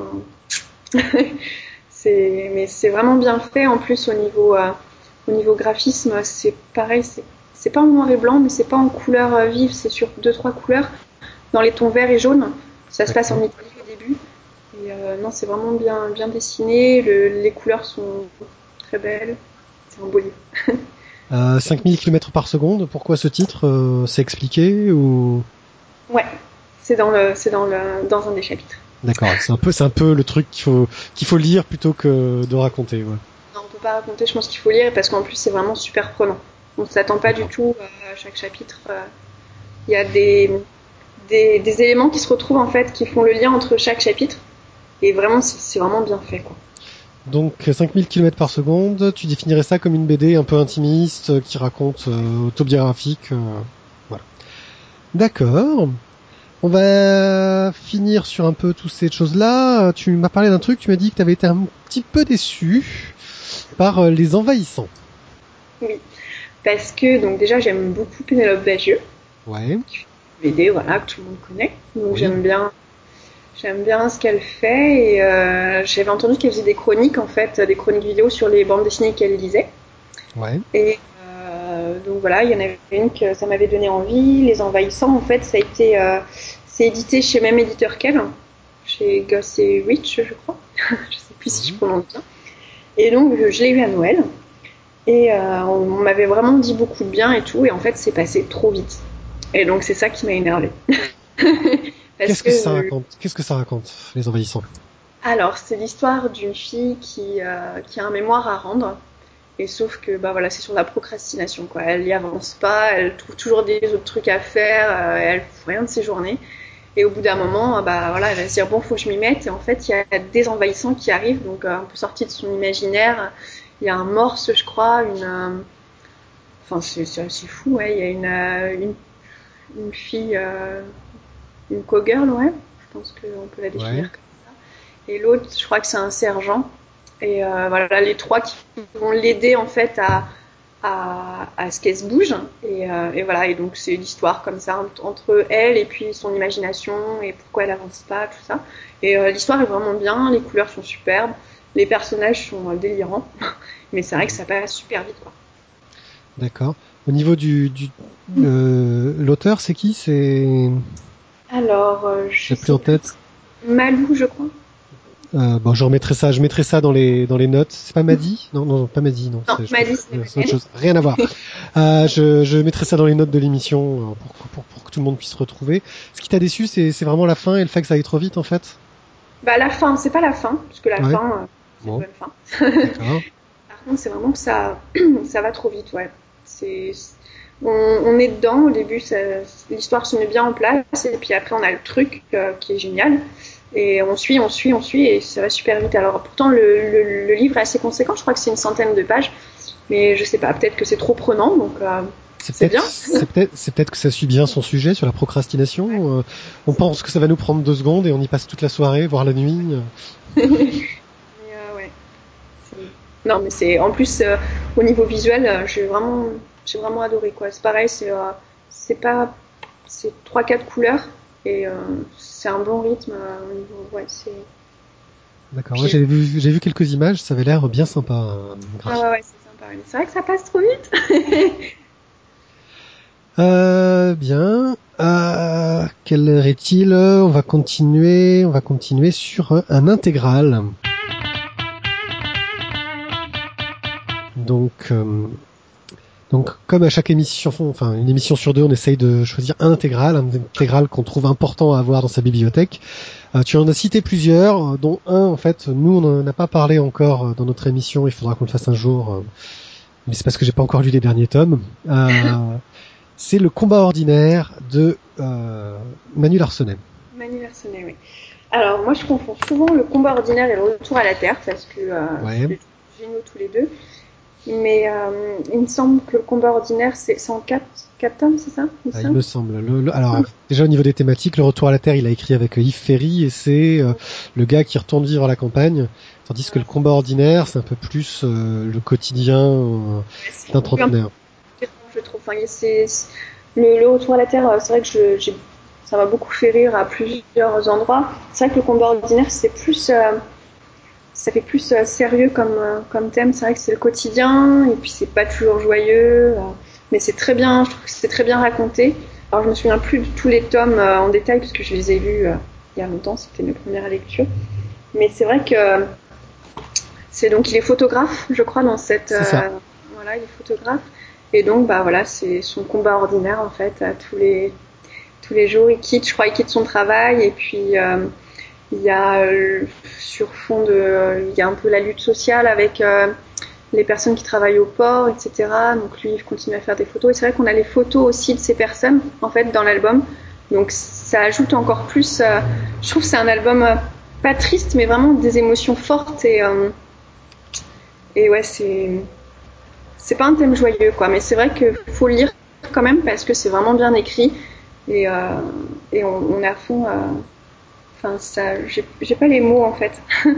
Mais c'est vraiment bien fait. En plus, au niveau graphisme, c'est pareil. C'est pas en noir et blanc, mais c'est pas en couleur vive. C'est sur deux trois couleurs dans les tons vert et jaune. Ça se passe en D'accord. Italie au début. Et non, c'est vraiment bien, bien dessiné. Les couleurs sont très belles. C'est un beau livre. 5000 km par seconde, pourquoi ce titre? C'est expliqué, ou... Ouais, dans un des chapitres. D'accord, c'est un peu le truc qu'il faut lire plutôt que de raconter, ouais. Non, on peut pas raconter. Je pense qu'il faut lire parce qu'en plus c'est vraiment super prenant. On ne s'attend pas du D'accord. tout à chaque chapitre. il y a des éléments qui se retrouvent en fait, qui font le lien entre chaque chapitre. Et vraiment, c'est vraiment bien fait, quoi. Donc 5000 km par seconde, tu définirais ça comme une BD un peu intimiste qui raconte autobiographique. Voilà. D'accord. On va finir sur un peu toutes ces choses-là. Tu m'as parlé d'un truc, tu m'as dit que tu avais été un petit peu déçu par Les Envahissants. Oui, parce que donc déjà j'aime beaucoup Pénélope Bagieux. Ouais. BD, voilà, que tout le monde connaît. Donc Oui. j'aime bien ce qu'elle fait et j'avais entendu qu'elle faisait des chroniques en fait, des chroniques vidéo sur les bandes dessinées qu'elle lisait. Ouais. Et donc voilà, il y en avait une que ça m'avait donné envie. Les Envahissants, en fait, c'est édité chez même éditeur qu'elle, chez Goss et Rich, je crois. Je sais plus si je prononce bien. Et donc je l'ai eu à Noël. Et on m'avait vraiment dit beaucoup de bien et tout, et en fait c'est passé trop vite. Et donc c'est ça qui m'a énervée. Qu'est-ce que ça raconte ? Qu'est-ce que ça raconte, Les Envahissants ? Alors c'est l'histoire d'une fille qui a un mémoire à rendre, et sauf que bah voilà, c'est sur la procrastination, quoi. Elle y avance pas, elle trouve toujours des autres trucs à faire, elle fout rien de ses journées. Et au bout d'un moment, bah voilà, elle va se dire bon, faut que je m'y mette. Et en fait, il y a des envahissants qui arrivent, donc un peu sortis de son imaginaire. Il y a un morse, je crois, enfin c'est assez fou, ouais. Il y a une fille, une cowgirl, ouais. Je pense qu'on peut la définir comme ça. Et l'autre, je crois que c'est un sergent. Et voilà, les trois qui vont l'aider en fait à ce qu'elle se bouge. Et voilà, et donc c'est l'histoire comme ça entre elle et puis son imagination et pourquoi elle avance pas, tout ça. Et l'histoire est vraiment bien, les couleurs sont superbes, les personnages sont délirants, mais c'est vrai que ça passe super vite, quoi. D'accord. Au niveau l'auteur, c'est qui ? C'est... Alors, je J'ai plus en sais plus. tête. Malou, je crois. Bon, je mettrai ça dans les notes. C'est pas Madi ? Non, pas Madi, non. Non, Maddy, ce n'est pas C'est autre elle. chose. Rien à voir. Je mettrai ça dans les notes de l'émission pour que tout le monde puisse retrouver. Ce qui t'a déçu, c'est vraiment la fin et le fait que ça aille trop vite, en fait. Bah la fin, c'est pas la fin, parce que la Ouais. fin, c'est une Bon. bonne fin. D'accord. Par contre, c'est vraiment que ça va trop vite, ouais. C'est, on est dedans au début, l'histoire se met bien en place, et puis après on a le truc qui est génial, et on suit, et ça va super vite. Alors pourtant le livre est assez conséquent, je crois que c'est une centaine de pages, mais je sais pas, peut-être que c'est trop prenant, donc c'est bien. C'est peut-être que ça suit bien son sujet sur la procrastination. Ouais. On pense que ça va nous prendre 2 secondes et on y passe toute la soirée, voire la nuit. Mais ouais. Non, mais c'est en plus au niveau visuel, j'ai vraiment adoré, quoi. C'est pareil, c'est pas c'est 3-4 couleurs et c'est un bon rythme au niveau, ouais, c'est D'accord. Moi, puis j'ai vu quelques images, ça avait l'air bien sympa, ah graphique. ouais, c'est sympa. Mais c'est vrai que ça passe trop vite. Bien. Quelle heure est-il ? On va continuer sur un intégral. Donc, comme à chaque émission, enfin une émission sur 2, on essaye de choisir un intégral qu'on trouve important à avoir dans sa bibliothèque. Tu en as cité plusieurs, dont un, en fait, nous on n'en a pas parlé encore dans notre émission. Il faudra qu'on le fasse un jour, mais c'est parce que j'ai pas encore lu les derniers tomes. C'est le combat ordinaire de Manu Larsenet. Manu Larsonnet, oui. Alors moi je confonds souvent le combat ordinaire et le retour à la terre parce que Ouais. c'est géniaux tous les deux. Mais il me semble que le combat ordinaire c'est en 4 tomes, c'est ça? Il me semble. Alors déjà au niveau des thématiques, le retour à la terre, il a écrit avec Yves Ferry et c'est le gars qui retourne vivre à la campagne, tandis que le combat ordinaire, c'est un peu plus le quotidien d'un trentenaire. Je trouve. Enfin, le retour à la terre, c'est vrai que ça m'a beaucoup fait rire à plusieurs endroits. C'est vrai que le combat ordinaire, c'est plus, ça fait plus sérieux comme thème. C'est vrai que c'est le quotidien et puis c'est pas toujours joyeux, mais c'est très bien. Je trouve que c'est très bien raconté. Alors je me souviens plus de tous les tomes en détail parce que je les ai lus il y a longtemps. C'était mes premières lectures. Mais c'est vrai que il est photographe, je crois, dans cette. C'est ça. Voilà, il est photographe. Et donc, bah voilà, c'est son combat ordinaire en fait. Tous les jours, il quitte son travail et puis il y a sur fond il y a un peu la lutte sociale avec les personnes qui travaillent au port, etc. Donc lui, il continue à faire des photos. Et c'est vrai qu'on a les photos aussi de ces personnes, en fait, dans l'album. Donc ça ajoute encore plus. Je trouve que c'est un album pas triste, mais vraiment des émotions fortes et ouais, c'est pas un thème joyeux, quoi. Mais c'est vrai qu'il faut le lire quand même parce que c'est vraiment bien écrit et on est à fond. Enfin, ça, j'ai pas les mots en fait.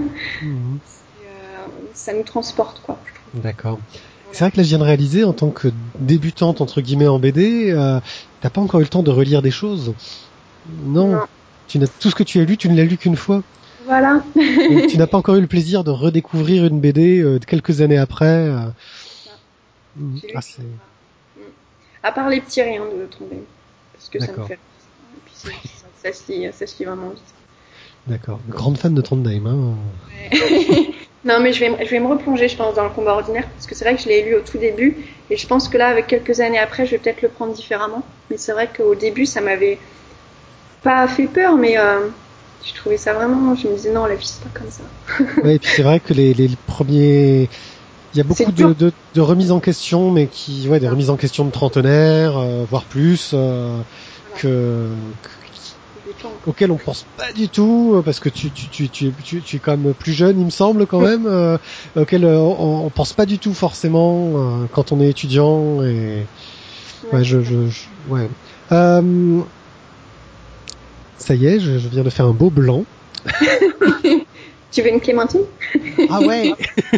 Ça nous transporte, quoi. Je trouve. D'accord. C'est vrai que là, je viens de réaliser, en tant que débutante, entre guillemets, en BD, t'as pas encore eu le temps de relire des choses. Non. Tout ce que tu as lu, tu ne l'as lu qu'une fois. Voilà. Donc, tu n'as pas encore eu le plaisir de redécouvrir une BD quelques années après. À part les petits riens de Trondheim. Parce que D'accord. ça me fait. Et puis ça se lit vraiment vite. D'accord. Grande fan de Trondheim, hein. Ouais. Non, mais je vais me replonger, je pense, dans le combat ordinaire, parce que c'est vrai que je l'ai lu au tout début, et je pense que là, avec quelques années après, je vais peut-être le prendre différemment. Mais c'est vrai qu'au début, ça m'avait pas fait peur, mais je trouvais ça vraiment. Je me disais non, la vie c'est pas comme ça. Ouais, et puis c'est vrai que les premiers, il y a beaucoup de remises en question, mais des remises en question de trentenaires, voire plus, auquel on pense pas du tout, parce que tu es quand même plus jeune, il me semble quand même, auquel on pense pas du tout forcément quand on est étudiant et ouais. Ça y est, je viens de faire un beau blanc. Tu veux une clémentine? Ah ouais.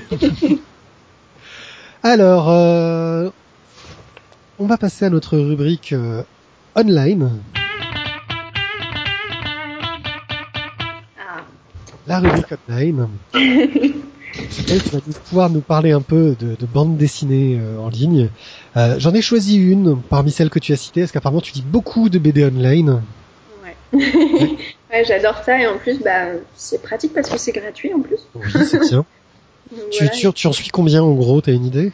Alors, on va passer à notre rubrique online. La rubrique online. Tu vas pouvoir nous parler un peu de bande dessinée en ligne. J'en ai choisi une parmi celles que tu as citées, parce qu'apparemment tu lis beaucoup de BD online. Ouais. Ouais, j'adore ça, et en plus, c'est pratique parce que c'est gratuit en plus. Oui, c'est bien. Tu en suis combien en gros, t'as une idée?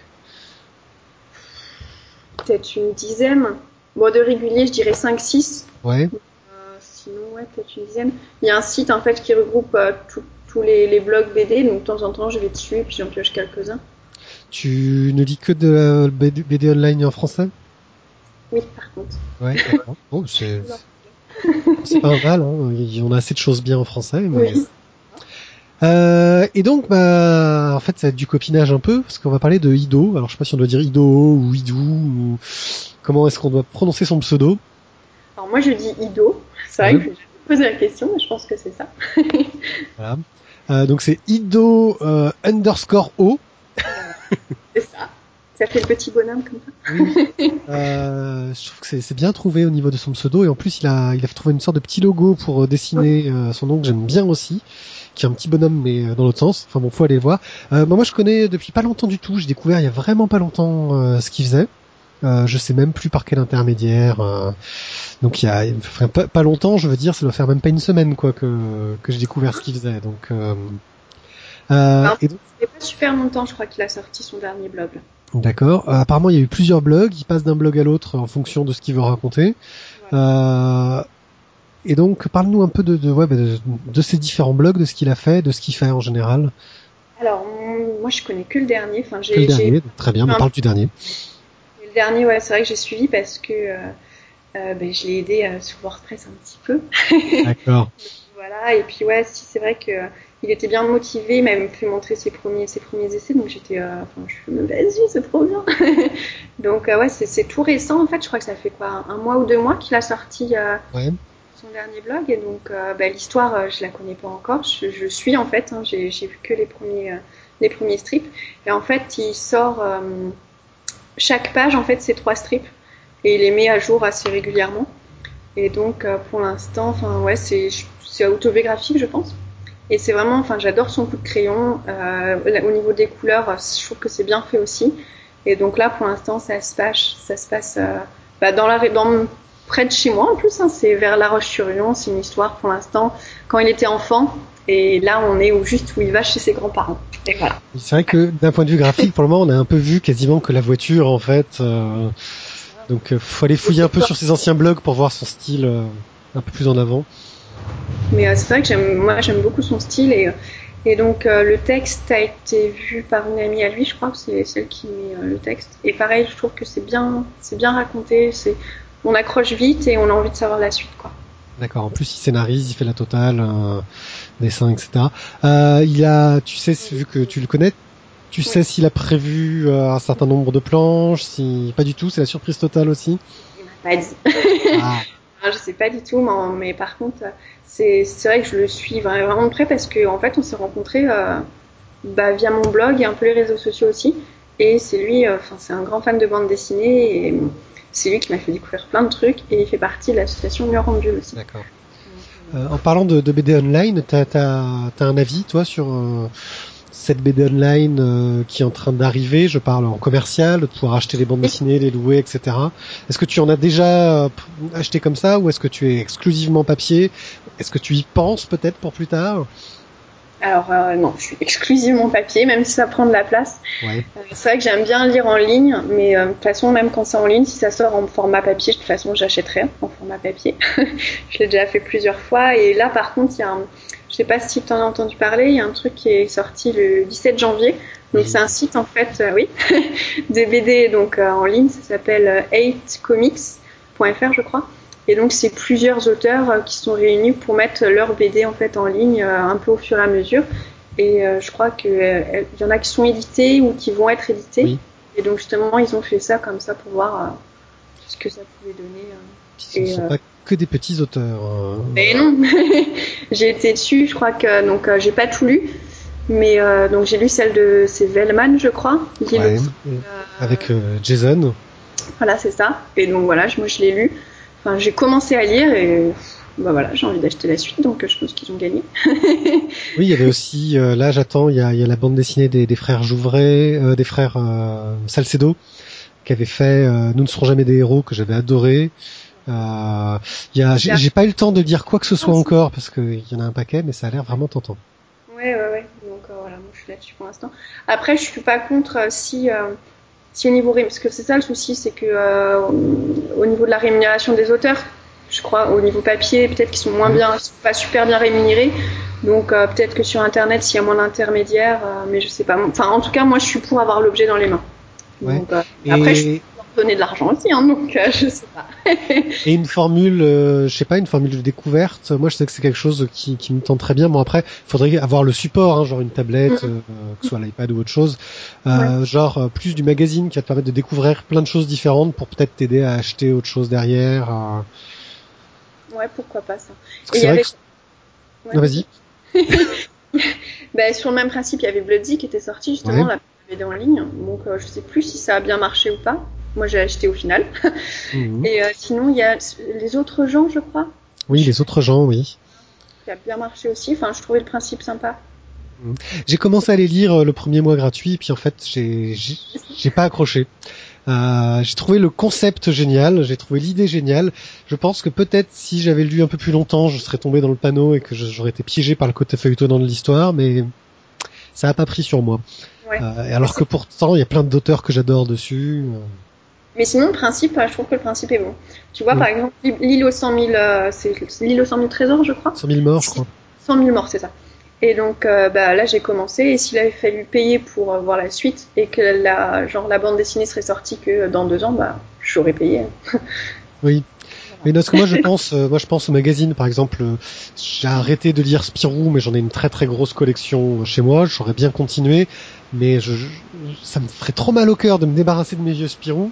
Peut-être une dizaine. Bon, de réguliers, je dirais 5-6. Ouais. Sinon, ouais, peut-être une dizaine. Il y a un site en fait qui regroupe tous les blogs BD, donc de temps en temps je vais dessus et puis j'en pioche quelques-uns. Tu ne lis que de la BD online en français? Oui, par contre. Ouais, d'accord. Bon, c'est pas mal, hein. On a assez de choses bien en français, mais... Oui. Et donc, en fait, ça va être du copinage un peu, parce qu'on va parler de Ido. Alors, je sais pas si on doit dire Ido ou Idou, ou comment est-ce qu'on doit prononcer son pseudo. Alors moi je dis Ido, c'est vrai que je vais poser la question, mais je pense que c'est ça. Voilà. Donc c'est Ido underscore O. C'est ça. Ça fait le petit bonhomme comme ça. Oui. Je trouve que c'est bien trouvé au niveau de son pseudo, et en plus il a trouvé une sorte de petit logo pour dessiner son nom que j'aime bien aussi, qui est un petit bonhomme mais dans l'autre sens. Enfin bon, faut aller le voir. Moi je connais depuis pas longtemps du tout. J'ai découvert il y a vraiment pas longtemps ce qu'il faisait. Je sais même plus par quel intermédiaire. Donc il y a pas longtemps, je veux dire, ça doit faire même pas une semaine quoi que j'ai découvert ce qu'il faisait. Donc Et donc, c'était pas super longtemps, je crois qu'il a sorti son dernier blog. D'accord. Apparemment, il y a eu plusieurs blogs. Il passe d'un blog à l'autre en fonction de ce qu'il veut raconter. Ouais. Et donc, parle-nous un peu de ces différents blogs, de ce qu'il a fait, de ce qu'il fait en général. Alors, moi, je connais que le dernier. Enfin, que le dernier. Très bien. Parle du dernier. Et le dernier, ouais, c'est vrai que j'ai suivi parce que je l'ai aidé sur WordPress un petit peu. D'accord. Voilà. Et puis ouais, si c'est vrai que il était bien motivé, il m'avait fait montrer ses premiers essais, donc j'étais, je suis vas-y, c'est trop bien. Donc ouais, c'est tout récent en fait. Je crois que ça fait quoi, 1 mois ou 2 mois qu'il a sorti son dernier blog, et donc l'histoire, je la connais pas encore. Je suis en fait, hein, j'ai vu que les premiers strips, et en fait il sort chaque page en fait c'est 3 strips et il les met à jour assez régulièrement. Et donc pour l'instant, enfin ouais, c'est autobiographique je pense. Et c'est vraiment, enfin j'adore son coup de crayon. Au niveau des couleurs, je trouve que c'est bien fait aussi. Et donc là pour l'instant ça se passe près de chez moi en plus. Hein, c'est vers La Roche-sur-Yon. C'est une histoire pour l'instant quand il était enfant. Et là on est juste où il va chez ses grands-parents. Et voilà. C'est vrai que d'un point de vue graphique, pour le moment, on a un peu vu quasiment que la voiture en fait. Donc faut aller fouiller un peu sur ses anciens blogs pour voir son style un peu plus en avant. Mais c'est vrai que j'aime beaucoup son style, Et donc le texte a été vu par une amie à lui, je crois que c'est celle qui met le texte. Et pareil, je trouve que c'est bien raconté, on accroche vite et on a envie de savoir la suite, quoi. D'accord. En plus, il scénarise, il fait la totale, dessin, etc. Tu sais, vu que tu le connais, tu sais s'il a prévu un certain nombre de planches, si pas du tout, c'est la surprise totale aussi. Il m'a pas dit. Ah. Je sais pas du tout, mais par contre, c'est vrai que je le suis vraiment de près parce que en fait, on s'est rencontrés via mon blog et un peu les réseaux sociaux aussi. Et c'est lui, c'est un grand fan de bande dessinée et c'est lui qui m'a fait découvrir plein de trucs et il fait partie de l'association Mur en Bulle aussi. D'accord. En parlant de BD online, t'as un avis toi sur cette BD online qui est en train d'arriver? Je parle en commercial, de pouvoir acheter les bandes dessinées, les louer, etc. Est-ce que tu en as déjà acheté comme ça ou est-ce que tu es exclusivement papier? Est-ce que tu y penses peut-être pour plus tard? Alors non, je suis exclusivement papier, même si ça prend de la place. Ouais. C'est vrai que j'aime bien lire en ligne, mais de toute façon, même quand c'est en ligne, si ça sort en format papier, de toute façon, j'achèterai en format papier. Je l'ai déjà fait plusieurs fois. Et là, par contre, je sais pas si tu en as entendu parler, il y a un truc qui est sorti le 17 janvier. Donc c'est un site en fait, oui, de BD donc en ligne. Ça s'appelle 8comics.fr, je crois. Et donc c'est plusieurs auteurs qui sont réunis pour mettre leur BD en fait en ligne un peu au fur et à mesure. Et je crois que y en a qui sont édités ou qui vont être édités. Oui. Et donc justement ils ont fait ça comme ça pour voir ce que ça pouvait donner. Ce ne sont pas que des petits auteurs. Mais non, j'ai été dessus. Je crois que donc j'ai pas tout lu, mais donc j'ai lu celle de c'est Vellman, je crois. Ouais, avec Jason. Voilà, c'est ça. Et donc voilà, moi je l'ai lu. Enfin, j'ai commencé à lire et voilà, j'ai envie d'acheter la suite, donc je pense qu'ils ont gagné. Oui, il y avait aussi, là j'attends, il y a la bande dessinée des frères Jouvray, des frères Salcedo, qui avait fait Nous ne serons jamais des héros, que j'avais adoré. J'ai pas eu le temps de dire quoi que ce soit encore, parce qu'il y en a un paquet, mais ça a l'air vraiment tentant. Ouais. Donc voilà, moi je suis là-dessus pour l'instant. Après, je suis pas contre si au niveau parce que c'est ça le souci, c'est que au niveau de la rémunération des auteurs, je crois au niveau papier, peut-être qu'ils sont pas super bien rémunérés. Donc peut-être que sur internet, s'il y a moins d'intermédiaires, mais je sais pas. Enfin, en tout cas, moi je suis pour avoir l'objet dans les mains. Ouais. Donc après, je peux donner de l'argent aussi, hein, donc je sais pas. Et une formule, je sais pas, une formule de découverte. Moi, je sais que c'est quelque chose qui me tente très bien. Bon, après, il faudrait avoir le support, hein, genre une tablette, que ce soit l'iPad ou autre chose, genre plus du magazine qui va te permettre de découvrir plein de choses différentes pour peut-être t'aider à acheter autre chose derrière. Ouais, pourquoi pas ça. Et c'est vrai que... Non, vas-y. Sur le même principe, il y avait Bloody qui était sorti justement la BD en ligne. Donc je sais plus si ça a bien marché ou pas. Moi j'ai acheté au final. Et sinon il y a les autres gens, je crois. Oui, les autres gens, oui. Qui a bien marché aussi. Enfin, je trouvais le principe sympa. J'ai commencé à les lire le premier mois gratuit, puis en fait j'ai pas accroché. J'ai trouvé le concept génial, j'ai trouvé l'idée géniale. Je pense que peut-être si j'avais lu un peu plus longtemps, je serais tombé dans le panneau et que j'aurais été piégé par le côté feuilletonnant de l'histoire, mais ça a pas pris sur moi. Ouais. Alors que pourtant, il y a plein d'auteurs que j'adore dessus. Mais sinon, le principe, je trouve que le principe est bon. Tu vois, par exemple, l'île aux 100 000, c'est l'île aux 100 000 trésors, je crois. 100 000 morts, je crois. 100 000 morts, c'est ça. Et donc là j'ai commencé et s'il avait fallu payer pour voir la suite et que la bande dessinée serait sortie que dans 2 ans, j'aurais payé. Oui. Mais parce que moi je pense au magazine par exemple. J'ai arrêté de lire Spirou, mais j'en ai une très très grosse collection chez moi. J'aurais bien continué, mais ça me ferait trop mal au cœur de me débarrasser de mes vieux Spirou.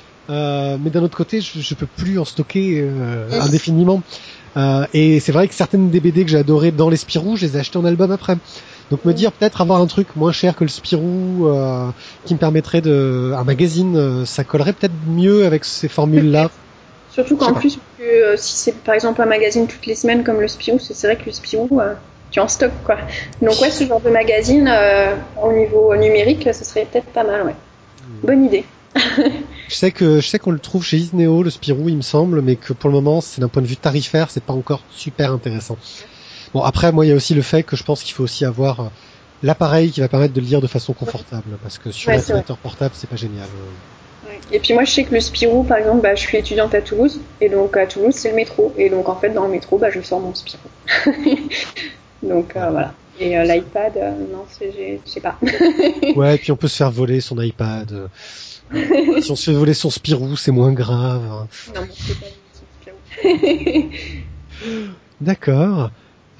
Mais d'un autre côté, je peux plus en stocker indéfiniment. Et c'est vrai que certaines des BD que j'ai adorées dans les Spirou, je les ai achetées en album après. Donc me dire peut-être avoir un truc moins cher que le Spirou qui me permettrait un magazine, ça collerait peut-être mieux avec ces formules-là. Surtout qu'en plus, si c'est par exemple un magazine toutes les semaines comme le Spirou, c'est vrai que le Spirou, tu en stockes quoi. Donc ouais, ce genre de magazine au niveau numérique, ça serait peut-être pas mal, ouais. Bonne idée. Je sais qu'on le trouve chez Isneo, le Spirou, il me semble, mais que pour le moment, c'est d'un point de vue tarifaire, c'est pas encore super intéressant. Bon, après, moi, il y a aussi le fait que je pense qu'il faut aussi avoir l'appareil qui va permettre de le lire de façon confortable, parce que sur l'ordinateur portable, c'est pas génial. Ouais. Et puis moi, je sais que le Spirou, par exemple, je suis étudiante à Toulouse, et donc à Toulouse, c'est le métro. Et donc en fait, dans le métro, je sors mon Spirou. Donc voilà. Et l'iPad, non, je sais pas. Ouais, et puis on peut se faire voler son iPad. Si on se fait voler son Spirou, c'est moins grave. Non, bon, c'est pas une petite. D'accord.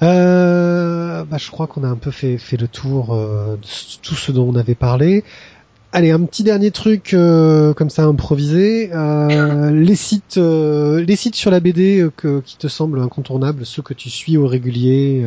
Je crois qu'on a un peu fait le tour de tout ce dont on avait parlé. Allez, un petit dernier truc comme ça improvisé. Les sites sur la BD qui te semblent incontournables, ceux que tu suis au régulier.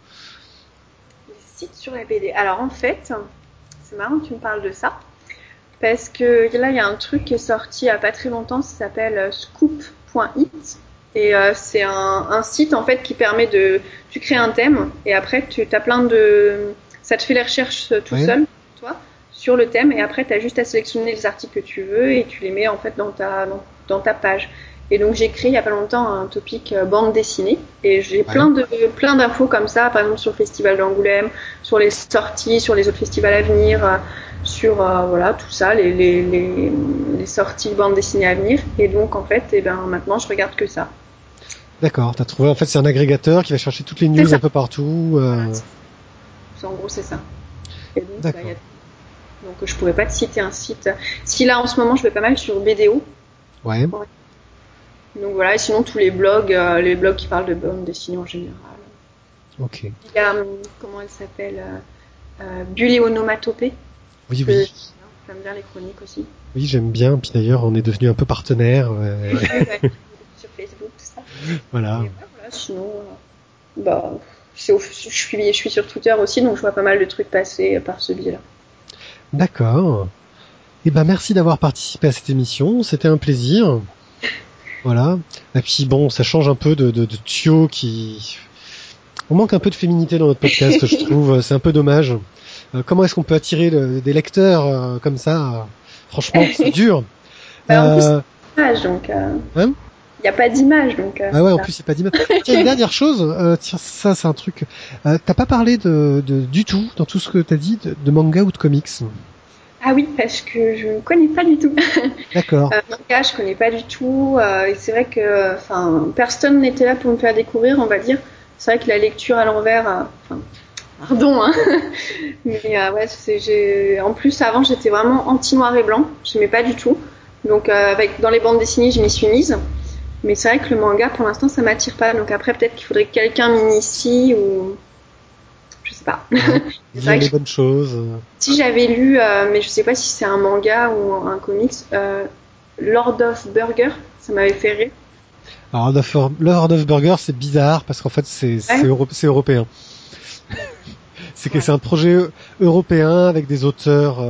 Les sites sur la BD. Alors en fait, c'est marrant que tu me parles de ça. Parce que là, il y a un truc qui est sorti il y a pas très longtemps, ça s'appelle scoop.it. Et c'est un site en fait qui permet tu crées un thème et après t'as ça te fait les recherches tout seul, toi, sur le thème et après t'as juste à sélectionner les articles que tu veux et tu les mets en fait dans ta page. Et donc j'ai créé il y a pas longtemps un topic bande dessinée et j'ai plein d'infos comme ça, par exemple sur le festival d'Angoulême, sur les sorties, sur les autres festivals à venir. Sur voilà tout ça, les sorties bande dessinée à venir. Et donc en fait, maintenant je regarde que ça. D'accord, t'as trouvé, en fait c'est un agrégateur qui va chercher toutes les news un peu partout. Voilà, en gros c'est ça. Et donc, d'accord. Donc je pourrais pas te citer un site. Si là en ce moment je vais pas mal sur BDO. Ouais. Donc voilà, et sinon tous les blogs qui parlent de bande dessinée en général. Ok. Il y a, comment elle s'appelle Bulle et Onomatopée. Oui. J'aime bien les chroniques aussi. Oui, j'aime bien. Puis d'ailleurs, on est devenu un peu partenaires. Sur Facebook, tout ça. Voilà. Et voilà, sinon, je suis sur Twitter aussi, donc je vois pas mal de trucs passer par ce biais-là. D'accord. Eh ben, merci d'avoir participé à cette émission. C'était un plaisir. Voilà. Et puis bon, ça change un peu de Thio qui... On manque un peu de féminité dans notre podcast, je trouve. C'est un peu dommage. Comment est-ce qu'on peut attirer des lecteurs comme ça Franchement, c'est dur. En plus, il n'y a pas d'image, donc... Hein, il n'y a pas d'image, donc... ouais, en plus, il n'y a pas d'image. Tiens, une dernière chose. Tiens, ça, c'est un truc... t'as pas parlé du tout, dans tout ce que t'as dit, de manga ou de comics. Ah oui, parce que je ne connais pas du tout. D'accord. Manga, je connais pas du tout. Et c'est vrai que personne n'était là pour me faire découvrir, on va dire. C'est vrai que la lecture à l'envers... pardon, hein. Mais ouais, en plus, avant, j'étais vraiment anti-noir et blanc. J'aimais pas du tout. Donc, dans les bandes dessinées, je m'y suis mise. Mais c'est vrai que le manga, pour l'instant, ça m'attire pas. Donc après, peut-être qu'il faudrait que quelqu'un m'initie ou... Je sais pas. Dire les bonnes choses. Si j'avais lu, mais je sais pas si c'est un manga ou un comics, Lord of Burger, ça m'avait fait rire. Alors, Lord of Burger, c'est bizarre parce qu'en fait, c'est européen. C'est un projet européen avec des auteurs...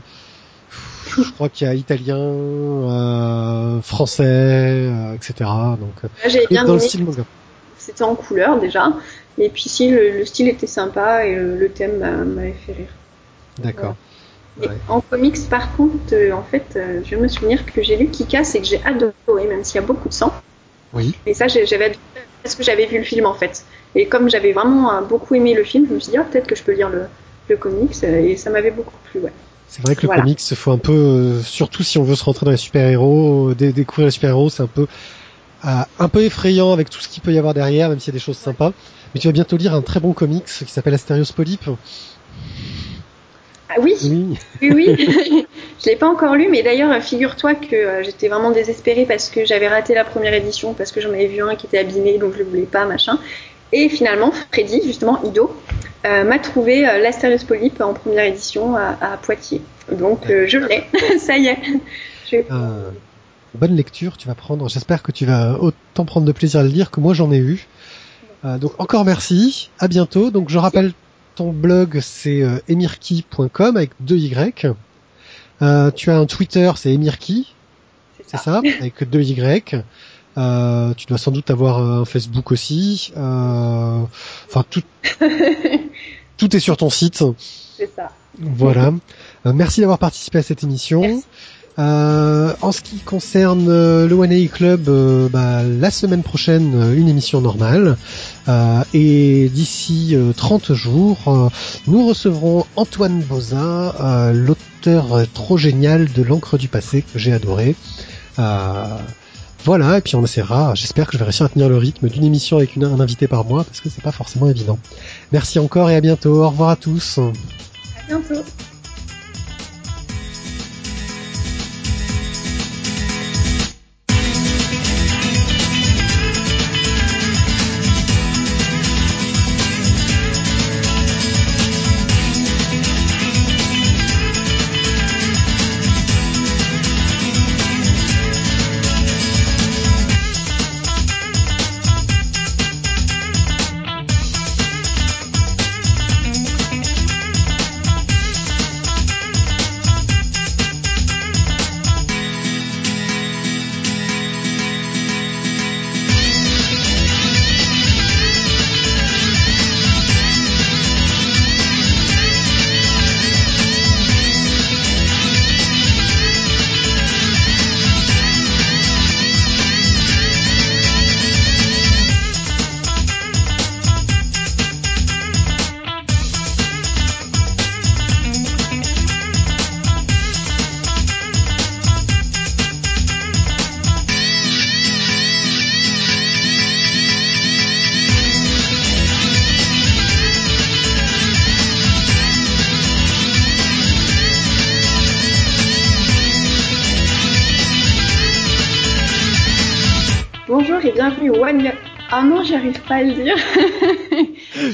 je crois qu'il y a italien, français, etc. Donc, J'avais bien dans le aimé. style manga. C'était en couleur déjà. Et puis si le style était sympa et le thème m'avait fait rire. D'accord. Voilà. Ouais. En comics, par contre, en fait, je viens de me souvenir que j'ai lu Kick-Ass et que j'ai adoré, même s'il y a beaucoup de sang. Oui. Et ça, j'avais adoré parce que j'avais vu le film en fait. Et comme j'avais vraiment beaucoup aimé le film, je me suis dit peut-être que je peux lire le comics et ça m'avait beaucoup plu. Ouais. C'est vrai que le comics, il faut un peu, surtout si on veut se rentrer dans les super-héros, découvrir les super-héros, c'est un peu effrayant avec tout ce qu'il peut y avoir derrière, même s'il y a des choses sympas. Mais tu vas bientôt lire un très bon comics qui s'appelle Asterios Polype. Ah oui. Je l'ai pas encore lu, mais d'ailleurs, figure-toi que j'étais vraiment désespérée parce que j'avais raté la première édition, parce que j'en avais vu un qui était abîmé, donc je le voulais pas, machin. Et finalement, Freddy, justement, Ido, m'a trouvé l'Asterios Polype en première édition à Poitiers. Donc je l'ai, ça y est. Bonne lecture, tu vas prendre. J'espère que tu vas autant prendre de plaisir à le lire que moi j'en ai eu. Donc encore merci, à bientôt. Donc je rappelle ton blog, c'est emirki.com avec 2 Y. Tu as un Twitter, c'est emirki, c'est ça, avec 2 Y. Tu dois sans doute avoir un Facebook aussi. Enfin tout est sur ton site. C'est ça. Voilà. Merci d'avoir participé à cette émission. Merci. En ce qui concerne le One A Club, la semaine prochaine, une émission normale. Et d'ici 30 jours, nous recevrons Antoine Boza, l'auteur trop génial de l'encre du passé que j'ai adoré. Voilà, et puis on essaiera, j'espère que je vais réussir à tenir le rythme d'une émission avec un invité par mois, parce que c'est pas forcément évident. Merci encore et à bientôt. Au revoir à tous. À bientôt. Bonjour et bienvenue au One Year... Ah non, j'arrive pas à le dire.